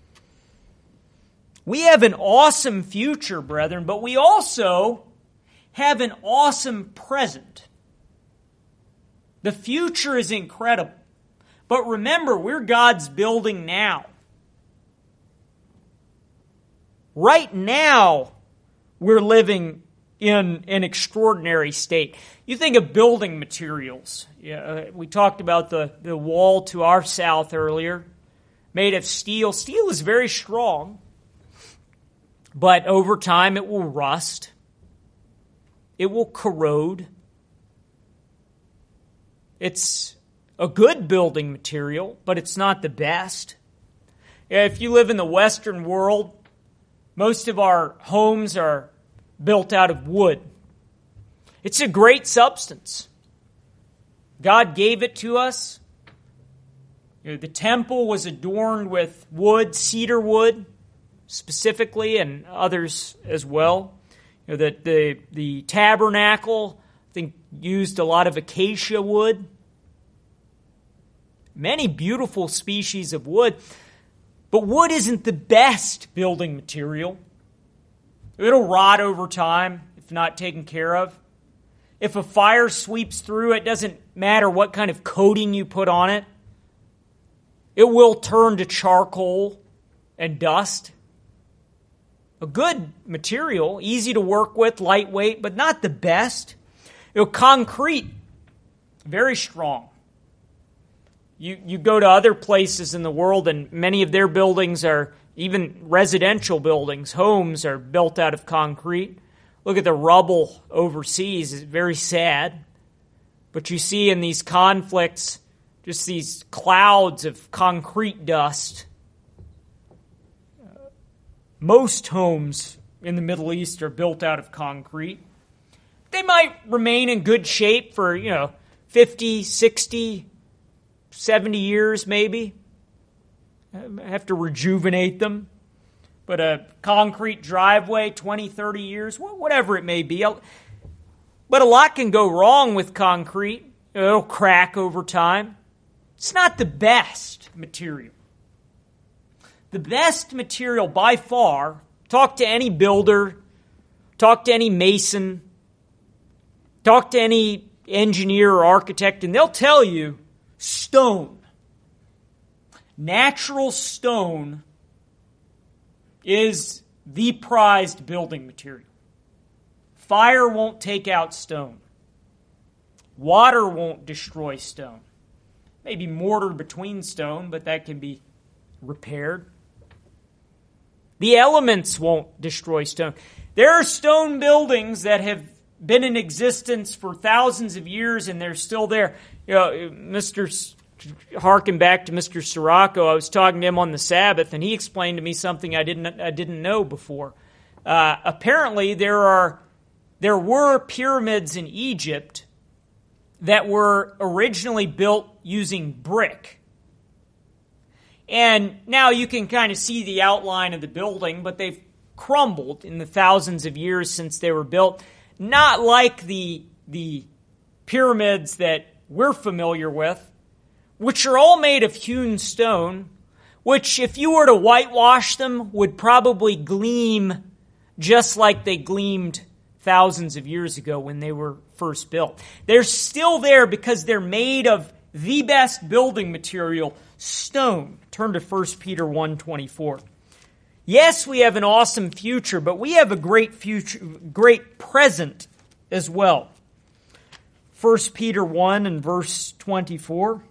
We have an awesome future, brethren, but we also have an awesome present. The future is incredible. But remember, we're God's building now. Right now, we're living in an extraordinary state. You think of building materials. We talked about the wall to our south earlier, made of steel. Steel is very strong, but over time it will rust. It will corrode. It's a good building material, but it's not the best. If you live in the Western world, most of our homes are built out of wood. It's a great substance. God gave it to us. The temple was adorned with wood, cedar wood specifically, and others as well. The tabernacle, I think, used a lot of acacia wood. Many beautiful species of wood. But wood isn't the best building material. It'll rot over time if not taken care of. If a fire sweeps through, it doesn't matter what kind of coating you put on it. It will turn to charcoal and dust. A good material, easy to work with, lightweight, but not the best. Concrete, very strong. You go to other places in the world, and many of their buildings are, even residential buildings, homes are built out of concrete. Look at the rubble overseas. It's very sad. But you see in these conflicts just these clouds of concrete dust. Most homes in the Middle East are built out of concrete. They might remain in good shape for, 50, 60, 70 years maybe. Have to rejuvenate them. But a concrete driveway, 20, 30 years, whatever it may be. But a lot can go wrong with concrete. It'll crack over time. It's not the best material. The best material by far, talk to any builder, talk to any mason, talk to any engineer or architect, and they'll tell you stone. Natural stone is the prized building material. Fire won't take out stone. Water won't destroy stone. Maybe mortar between stone, but that can be repaired. The elements won't destroy stone. There are stone buildings that have been in existence for thousands of years and they're still there. Harken back to Mr. Sirocco. I was talking to him on the Sabbath, and he explained to me something I didn't know before. Apparently, there were pyramids in Egypt that were originally built using brick. And now you can kind of see the outline of the building, but they've crumbled in the thousands of years since they were built. Not like the pyramids that we're familiar with, which are all made of hewn stone, which if you were to whitewash them would probably gleam just like they gleamed thousands of years ago when they were first built. They're still there because they're made of the best building material, stone. Turn to 1 Peter 1:24. Yes, we have an awesome future, but we have a great future, great present as well. 1 Peter 1 and verse 24.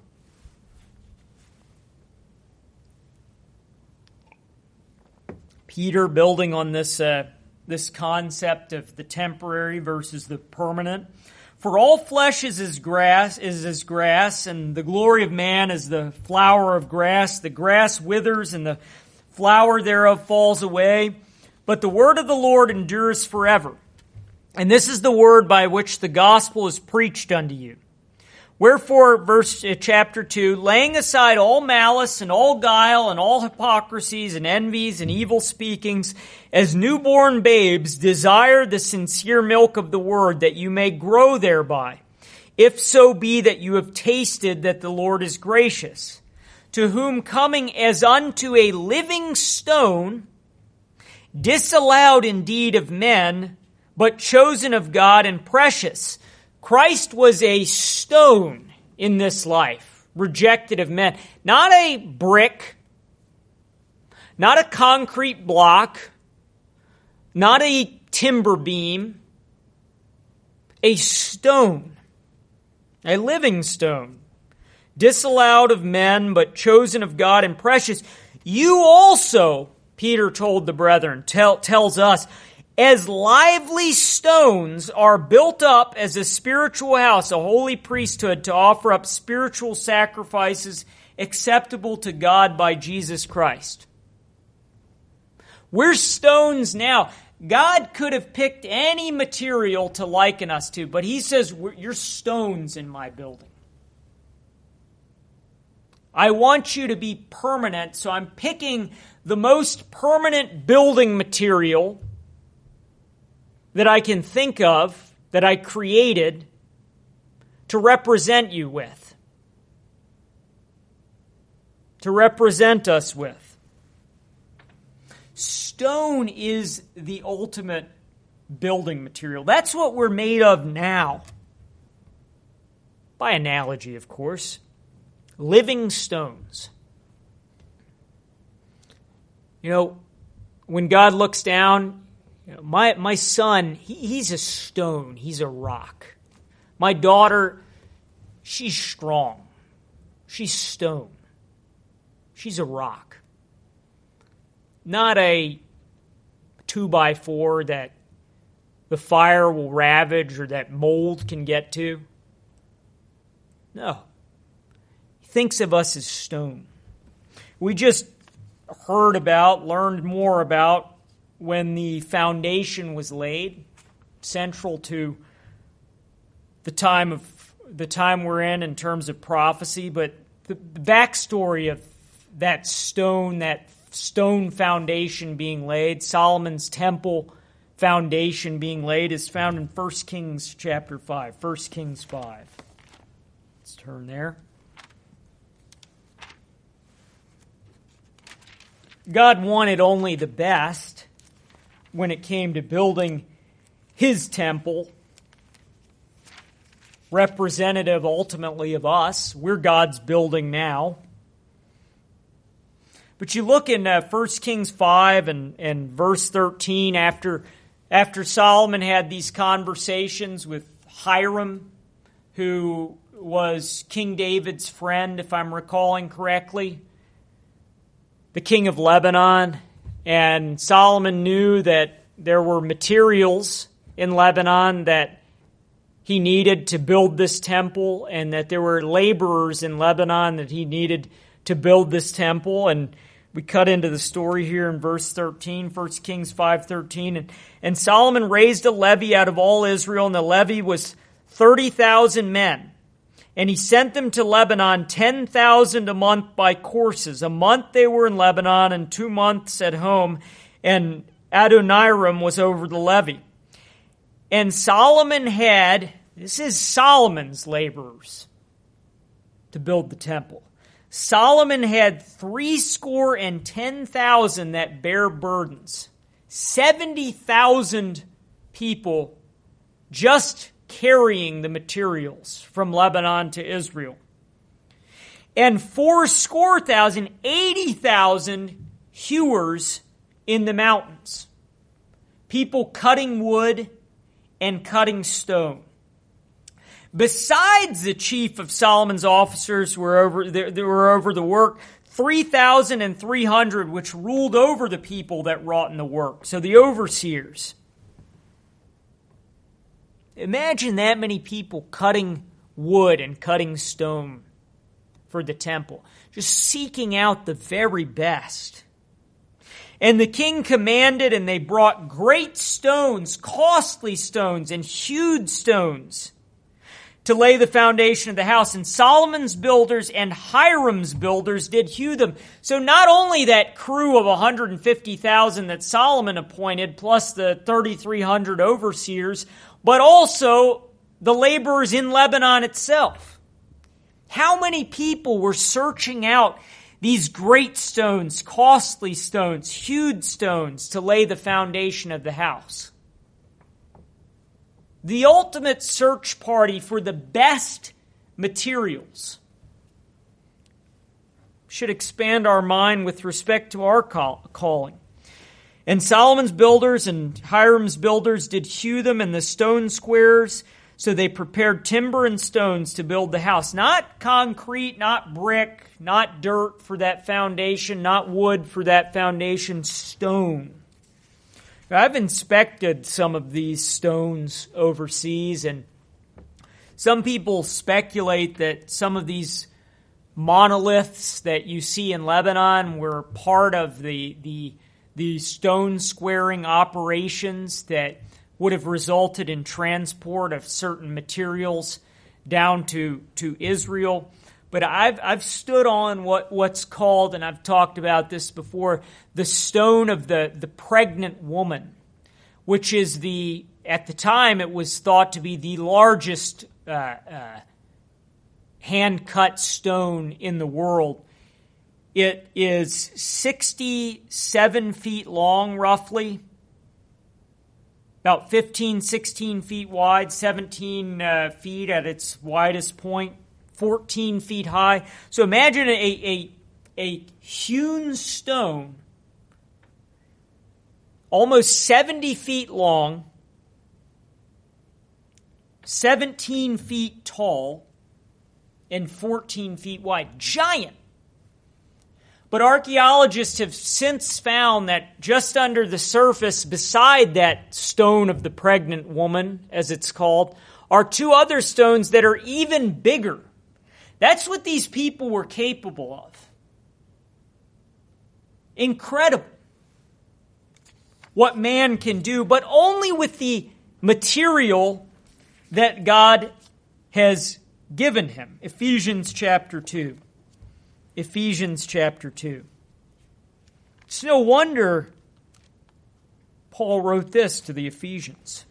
Peter, building on this concept of the temporary versus the permanent. For all flesh is as grass, and the glory of man is the flower of grass. The grass withers, and the flower thereof falls away. But the word of the Lord endures forever. And this is the word by which the gospel is preached unto you. Wherefore, chapter 2, laying aside all malice and all guile and all hypocrisies and envies and evil speakings, as newborn babes desire the sincere milk of the word, that you may grow thereby, if so be that you have tasted that the Lord is gracious, to whom coming as unto a living stone, disallowed indeed of men, but chosen of God and precious. Christ was a stone in this life, rejected of men. Not a brick, not a concrete block, not a timber beam, a stone, a living stone, disallowed of men, but chosen of God and precious. You also, Peter told the brethren, tells us, as lively stones are built up as a spiritual house, a holy priesthood, to offer up spiritual sacrifices acceptable to God by Jesus Christ. We're stones now. God could have picked any material to liken us to, but He says, you're stones in my building. I want you to be permanent, so I'm picking the most permanent building material that I can think of, that I created, to represent you with. To represent us with. Stone is the ultimate building material. That's what we're made of now. By analogy, of course. Living stones. You know, when God looks down, my son, he's a stone. He's a rock. My daughter, she's strong. She's stone. She's a rock. Not a 2x4 that the fire will ravage or that mold can get to. No. He thinks of us as stone. We just learned more about when the foundation was laid, central to the time we're in terms of prophecy, but the backstory of that stone foundation being laid, Solomon's temple foundation being laid, is found in 1 Kings chapter 5. 1 Kings 5. Let's turn there. God wanted only the best when it came to building His temple, representative ultimately of us. We're God's building now. But you look in 1 Kings 5 and verse 13, after Solomon had these conversations with Hiram, who was King David's friend, if I'm recalling correctly, the king of Lebanon. And Solomon knew that there were materials in Lebanon that he needed to build this temple, and that there were laborers in Lebanon that he needed to build this temple. And we cut into the story here in verse 13, 1 Kings 5:13. And Solomon raised a levy out of all Israel, and the levy was 30,000 men. And he sent them to Lebanon, 10,000 a month by courses. A month they were in Lebanon, and 2 months at home. And Adoniram was over the levy. And Solomon had, this is Solomon's laborers to build the temple. Solomon had 70,000 that bear burdens. 70,000 people just carrying the materials from Lebanon to Israel. And 80,000 hewers in the mountains. People cutting wood and cutting stone. Besides the chief of Solomon's officers who were over the work, 3,300 which ruled over the people that wrought in the work. So the overseers. Imagine that many people cutting wood and cutting stone for the temple, just seeking out the very best. And the king commanded, and they brought great stones, costly stones, and hewed stones to lay the foundation of the house. And Solomon's builders and Hiram's builders did hew them. So not only that crew of 150,000 that Solomon appointed, plus the 3,300 overseers, but also the laborers in Lebanon itself. How many people were searching out these great stones, costly stones, hewed stones to lay the foundation of the house? The ultimate search party for the best materials should expand our mind with respect to our calling. And Solomon's builders and Hiram's builders did hew them in the stone squares, so they prepared timber and stones to build the house. Not concrete, not brick, not dirt for that foundation, not wood for that foundation, stone. I've inspected some of these stones overseas, and some people speculate that some of these monoliths that you see in Lebanon were part of the stone squaring operations that would have resulted in transport of certain materials down to Israel. But I've stood on what's called, and I've talked about this before, the stone of the pregnant woman, which is at the time it was thought to be the largest hand-cut stone in the world. It is 67 feet long, roughly, about 15, 16 feet wide, 17 feet at its widest point, 14 feet high. So imagine a hewn stone, almost 70 feet long, 17 feet tall, and 14 feet wide. Giant. But archaeologists have since found that just under the surface, beside that stone of the pregnant woman, as it's called, are two other stones that are even bigger. That's what these people were capable of. Incredible what man can do, but only with the material that God has given him. Ephesians chapter 2. Ephesians chapter 2. It's no wonder Paul wrote this to the Ephesians.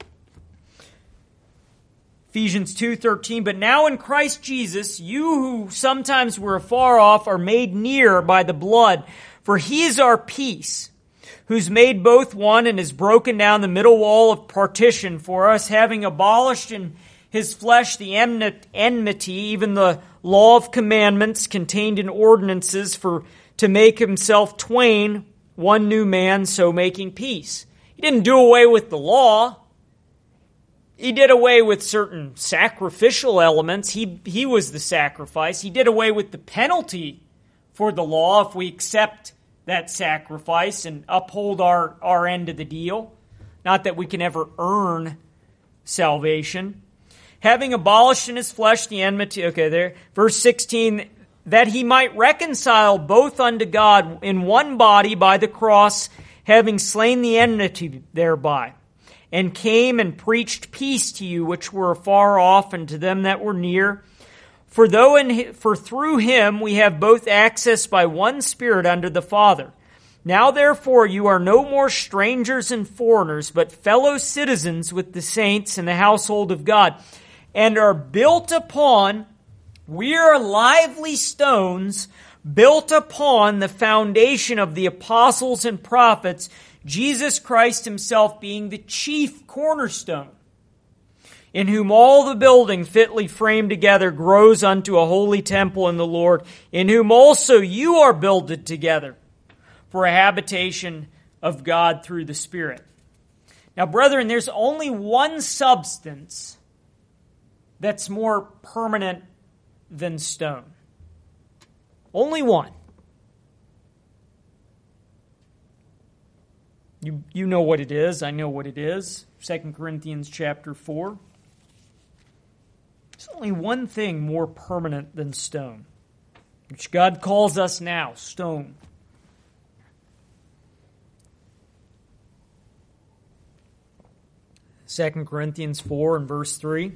Ephesians 2:13, but now in Christ Jesus, you who sometimes were afar off are made near by the blood, for he is our peace, who's made both one and has broken down the middle wall of partition for us, having abolished in his flesh the enmity, even the law of commandments contained in ordinances, to make himself twain one new man, so making peace. He didn't do away with the law. He did away with certain sacrificial elements. He was the sacrifice. He did away with the penalty for the law if we accept that sacrifice and uphold our end of the deal. Not that we can ever earn salvation. Having abolished in his flesh the enmity, verse 16, that he might reconcile both unto God in one body by the cross, having slain the enmity thereby, and came and preached peace to you which were afar off, and to them that were near. For through him we have both access by one Spirit unto the Father. Now therefore you are no more strangers and foreigners, but fellow citizens with the saints in the household of God, and are built upon, we are lively stones, built upon the foundation of the apostles and prophets, Jesus Christ himself being the chief cornerstone, in whom all the building fitly framed together grows unto a holy temple in the Lord, in whom also you are builded together for a habitation of God through the Spirit. Now, brethren, there's only one substance that's more permanent than stone. Only one. You know what it is. I know what it is. 2 Corinthians chapter 4. There's only one thing more permanent than stone, which God calls us now, stone. Second Corinthians 4 and verse 3.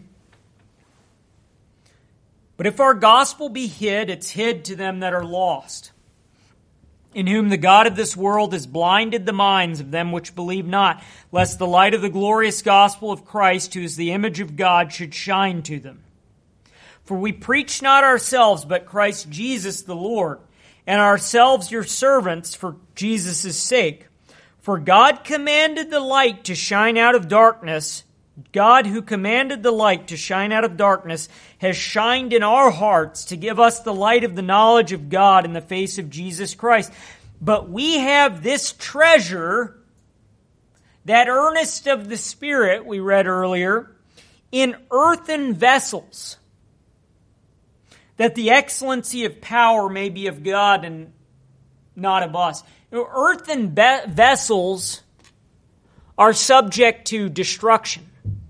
But if our gospel be hid, it's hid to them that are lost, in whom the God of this world has blinded the minds of them which believe not, lest the light of the glorious gospel of Christ, who is the image of God, should shine to them. For we preach not ourselves, but Christ Jesus the Lord, and ourselves your servants for Jesus' sake. For God commanded the light to shine out of darkness. God, who commanded the light to shine out of darkness, has shined in our hearts to give us the light of the knowledge of God in the face of Jesus Christ. But we have this treasure, that earnest of the Spirit we read earlier, in earthen vessels, that the excellency of power may be of God and not of us. Earthen vessels are subject to destruction.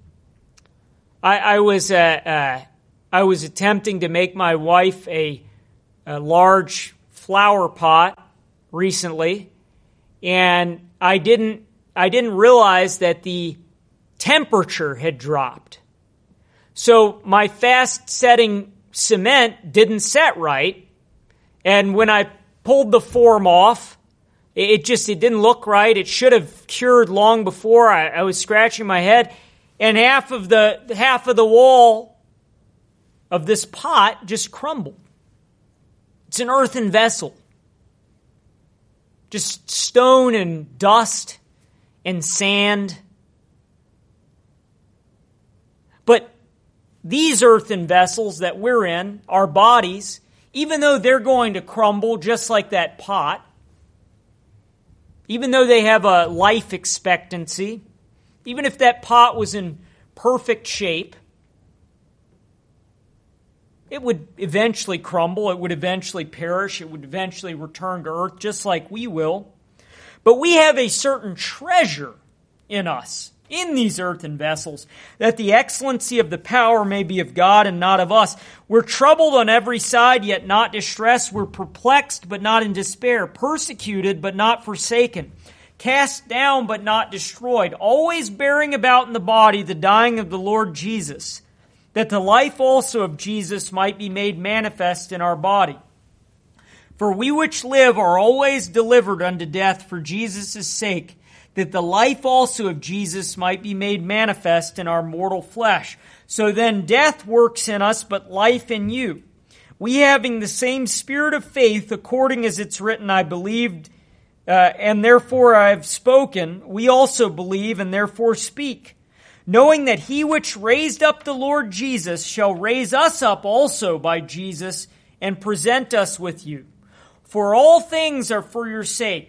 I was attempting to make my wife a large flower pot recently, and I didn't realize that the temperature had dropped. So my fast-setting cement didn't set right, and when I pulled the form off, it didn't look right. It should have cured long before. I was scratching my head, and half of the wall of this pot just crumbled. It's an earthen vessel. Just stone and dust and sand. But these earthen vessels that we're in, our bodies, even though they're going to crumble just like that pot, even though they have a life expectancy, even if that pot was in perfect shape, it would eventually crumble, it would eventually perish, it would eventually return to earth just like we will. But we have a certain treasure in us, in these earthen vessels, that the excellency of the power may be of God and not of us. We're troubled on every side, yet not distressed. We're perplexed, but not in despair. Persecuted, but not forsaken. Cast down, but not destroyed. Always bearing about in the body the dying of the Lord Jesus, that the life also of Jesus might be made manifest in our body. For we which live are always delivered unto death for Jesus' sake, that the life also of Jesus might be made manifest in our mortal flesh. So then death works in us, but life in you. We having the same spirit of faith, according as it's written, I believed, and therefore I have spoken. We also believe, and therefore speak, knowing that he which raised up the Lord Jesus shall raise us up also by Jesus and present us with you. For all things are for your sakes,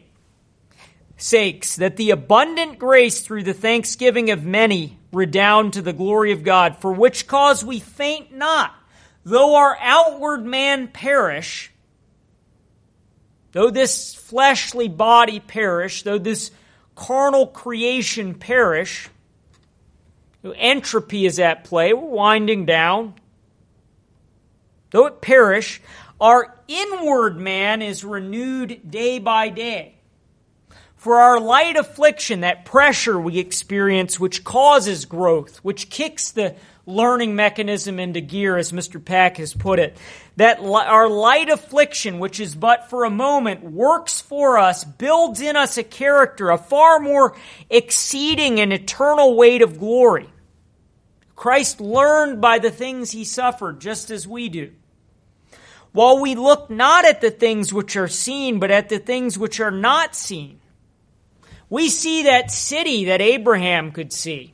that the abundant grace through the thanksgiving of many redound to the glory of God, for which cause we faint not, though our outward man perish, though this fleshly body perish, though this carnal creation perish. Entropy is at play. We're winding down. Though it perish, our inward man is renewed day by day. For our light affliction, that pressure we experience which causes growth, which kicks the learning mechanism into gear, as Mr. Pack has put it, that our light affliction, which is but for a moment, works for us, builds in us a character, a far more exceeding and eternal weight of glory. Christ learned by the things he suffered, just as we do. While we look not at the things which are seen, but at the things which are not seen. We see that city that Abraham could see.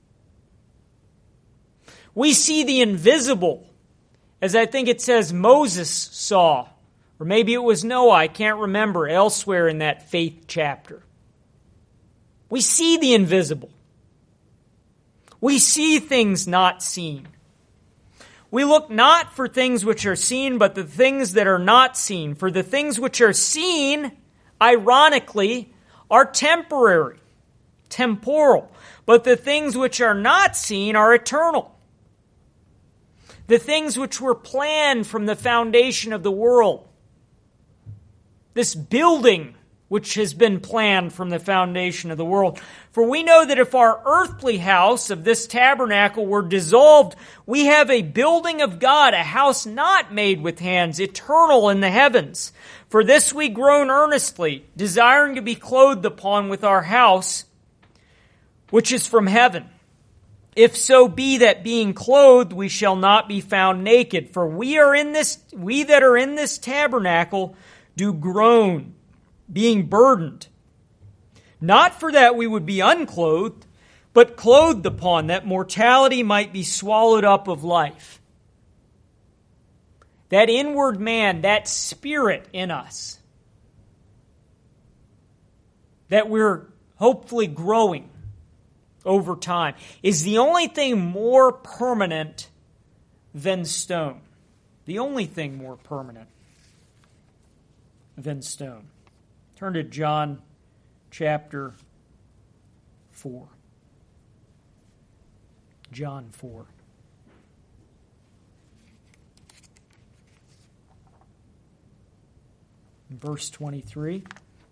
We see the invisible, as I think it says Moses saw, or maybe it was Noah, I can't remember, elsewhere in that faith chapter. We see the invisible. We see things not seen. We look not for things which are seen, but the things that are not seen. For the things which are seen, ironically, are temporary. temporal, but the things which are not seen are eternal. The things which were planned from the foundation of the world. This building which has been planned from the foundation of the world. For we know that if our earthly house of this tabernacle were dissolved, we have a building of God, a house not made with hands, eternal in the heavens. For this we groan earnestly, desiring to be clothed upon with our house, which is from heaven. If so be that being clothed we shall not be found naked. For we that are in this tabernacle do groan, being burdened, not for that we would be unclothed, but clothed upon, that mortality might be swallowed up of life. That inward man, that spirit in us, that we're hopefully growing over time, is the only thing more permanent than stone. The only thing more permanent than stone. Turn to John chapter 4. John 4. Verse 23.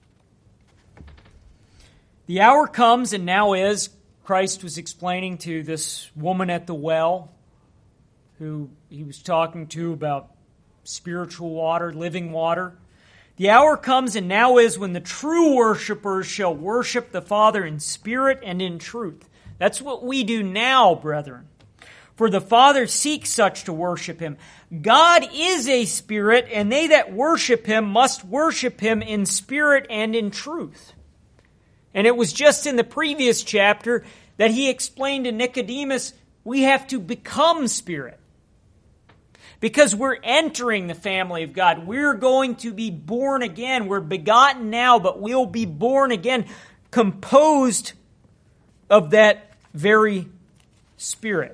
The hour comes, and now is, Christ was explaining to this woman at the well, who he was talking to about spiritual water, living water. The hour comes, and now is, when the true worshipers shall worship the Father in spirit and in truth. That's what we do now, brethren. For the Father seeks such to worship Him. God is a spirit, and they that worship Him must worship Him in spirit and in truth. And it was just in the previous chapter that He explained to Nicodemus, we have to become spirit. Because we're entering the family of God. We're going to be born again. We're begotten now, but we'll be born again, composed of that very Spirit.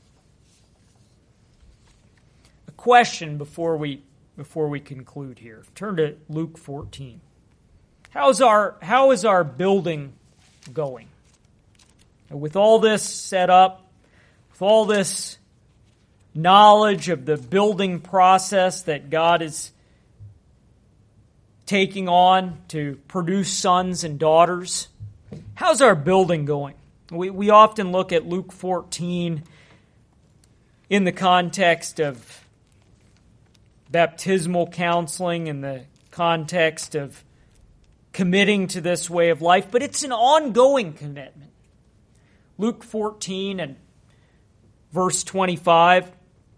A question before we conclude here. Turn to Luke 14. How is our building going? With all this set up, with all this knowledge of the building process that God is taking on to produce sons and daughters, how's our building going? We often look at Luke 14 in the context of baptismal counseling, in the context of committing to this way of life, but it's an ongoing commitment. Luke 14 and verse 25.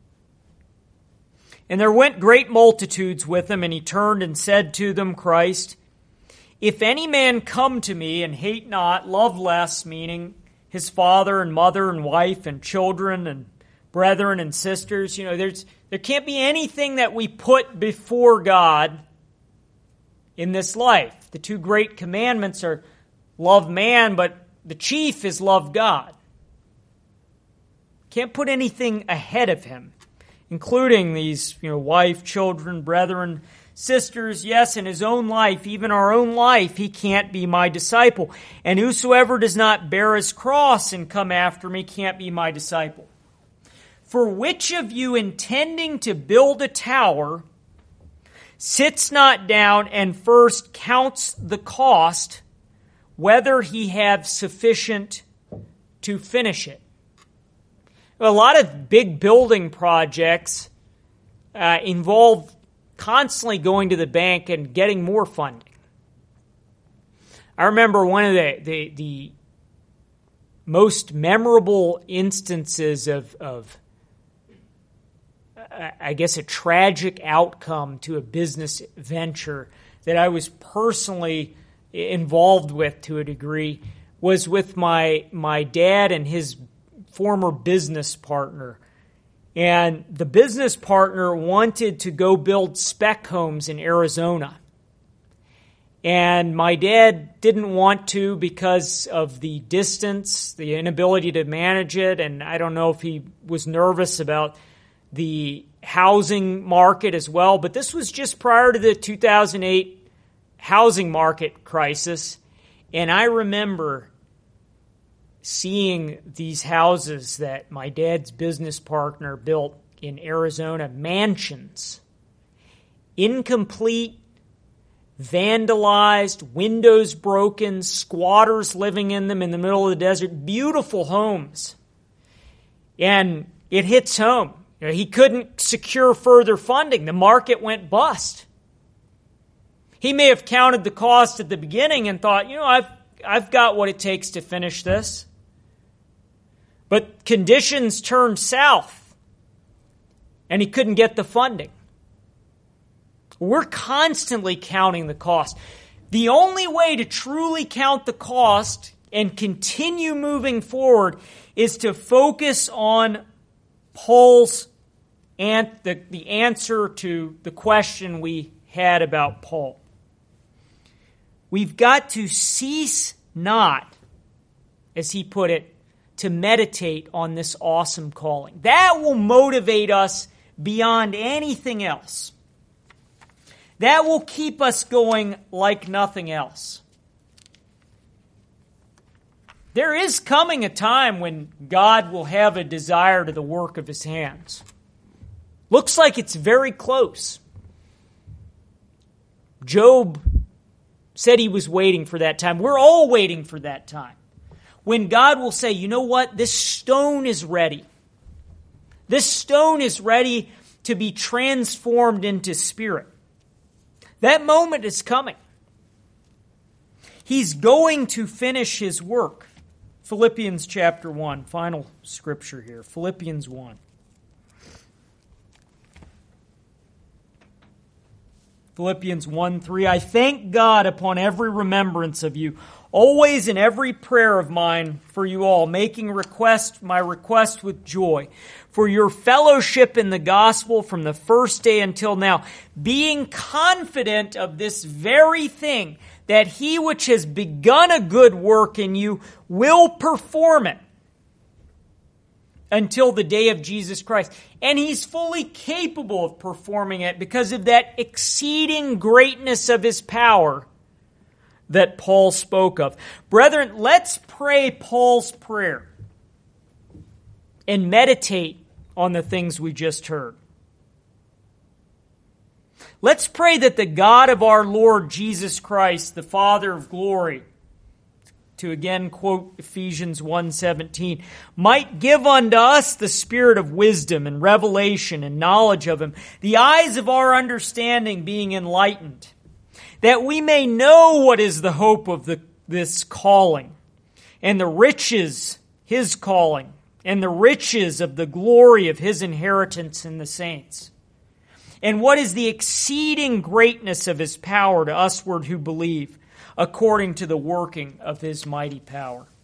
And there went great multitudes with him, and he turned and said to them, Christ, if any man come to me and hate not, love less, meaning his father and mother and wife and children and brethren and sisters, there can't be anything that we put before God in this life. The two great commandments are love man, but the chief is love God. Can't put anything ahead of him, including these, wife, children, brethren, sisters, yes, in his own life, even our own life, he can't be my disciple. And whosoever does not bear his cross and come after me can't be my disciple. For which of you intending to build a tower sits not down and first counts the cost, whether he have sufficient to finish it? A lot of big building projects involve constantly going to the bank and getting more funding. I remember one of the most memorable instances of I guess, a tragic outcome to a business venture that I was personally involved with to a degree was with my dad and his former business partner. And the business partner wanted to go build spec homes in Arizona. And my dad didn't want to because of the distance, the inability to manage it, and I don't know if he was nervous about the housing market as well. But this was just prior to the 2008 housing market crisis. And I remember seeing these houses that my dad's business partner built in Arizona, mansions, incomplete, vandalized, windows broken, squatters living in them in the middle of the desert, beautiful homes. And it hits home. He couldn't secure further funding. The market went bust. He may have counted the cost at the beginning and thought, I've got what it takes to finish this. But conditions turned south, and he couldn't get the funding. We're constantly counting the cost. The only way to truly count the cost and continue moving forward is to focus on Paul's the answer to the question we had about Paul. We've got to cease not, as he put it, to meditate on this awesome calling. That will motivate us beyond anything else. That will keep us going like nothing else. There is coming a time when God will have a desire to the work of his hands. Looks like it's very close. Job said he was waiting for that time. We're all waiting for that time. When God will say, you know what? This stone is ready. This stone is ready to be transformed into spirit. That moment is coming. He's going to finish his work. Philippians chapter 1, final scripture here. Philippians 1. Philippians 1:3, I thank God upon every remembrance of you, always in every prayer of mine for you all, making my request with joy, for your fellowship in the gospel from the first day until now, being confident of this very thing, that he which has begun a good work in you will perform it until the day of Jesus Christ. And he's fully capable of performing it because of that exceeding greatness of his power that Paul spoke of. Brethren, let's pray Paul's prayer and meditate on the things we just heard. Let's pray that the God of our Lord Jesus Christ, the Father of glory, to again quote Ephesians 1:17, might give unto us the spirit of wisdom and revelation and knowledge of him, the eyes of our understanding being enlightened, that we may know what is the hope of this calling, and the riches, his calling, and the riches of the glory of his inheritance in the saints, and what is the exceeding greatness of his power to usward who believe, according to the working of his mighty power.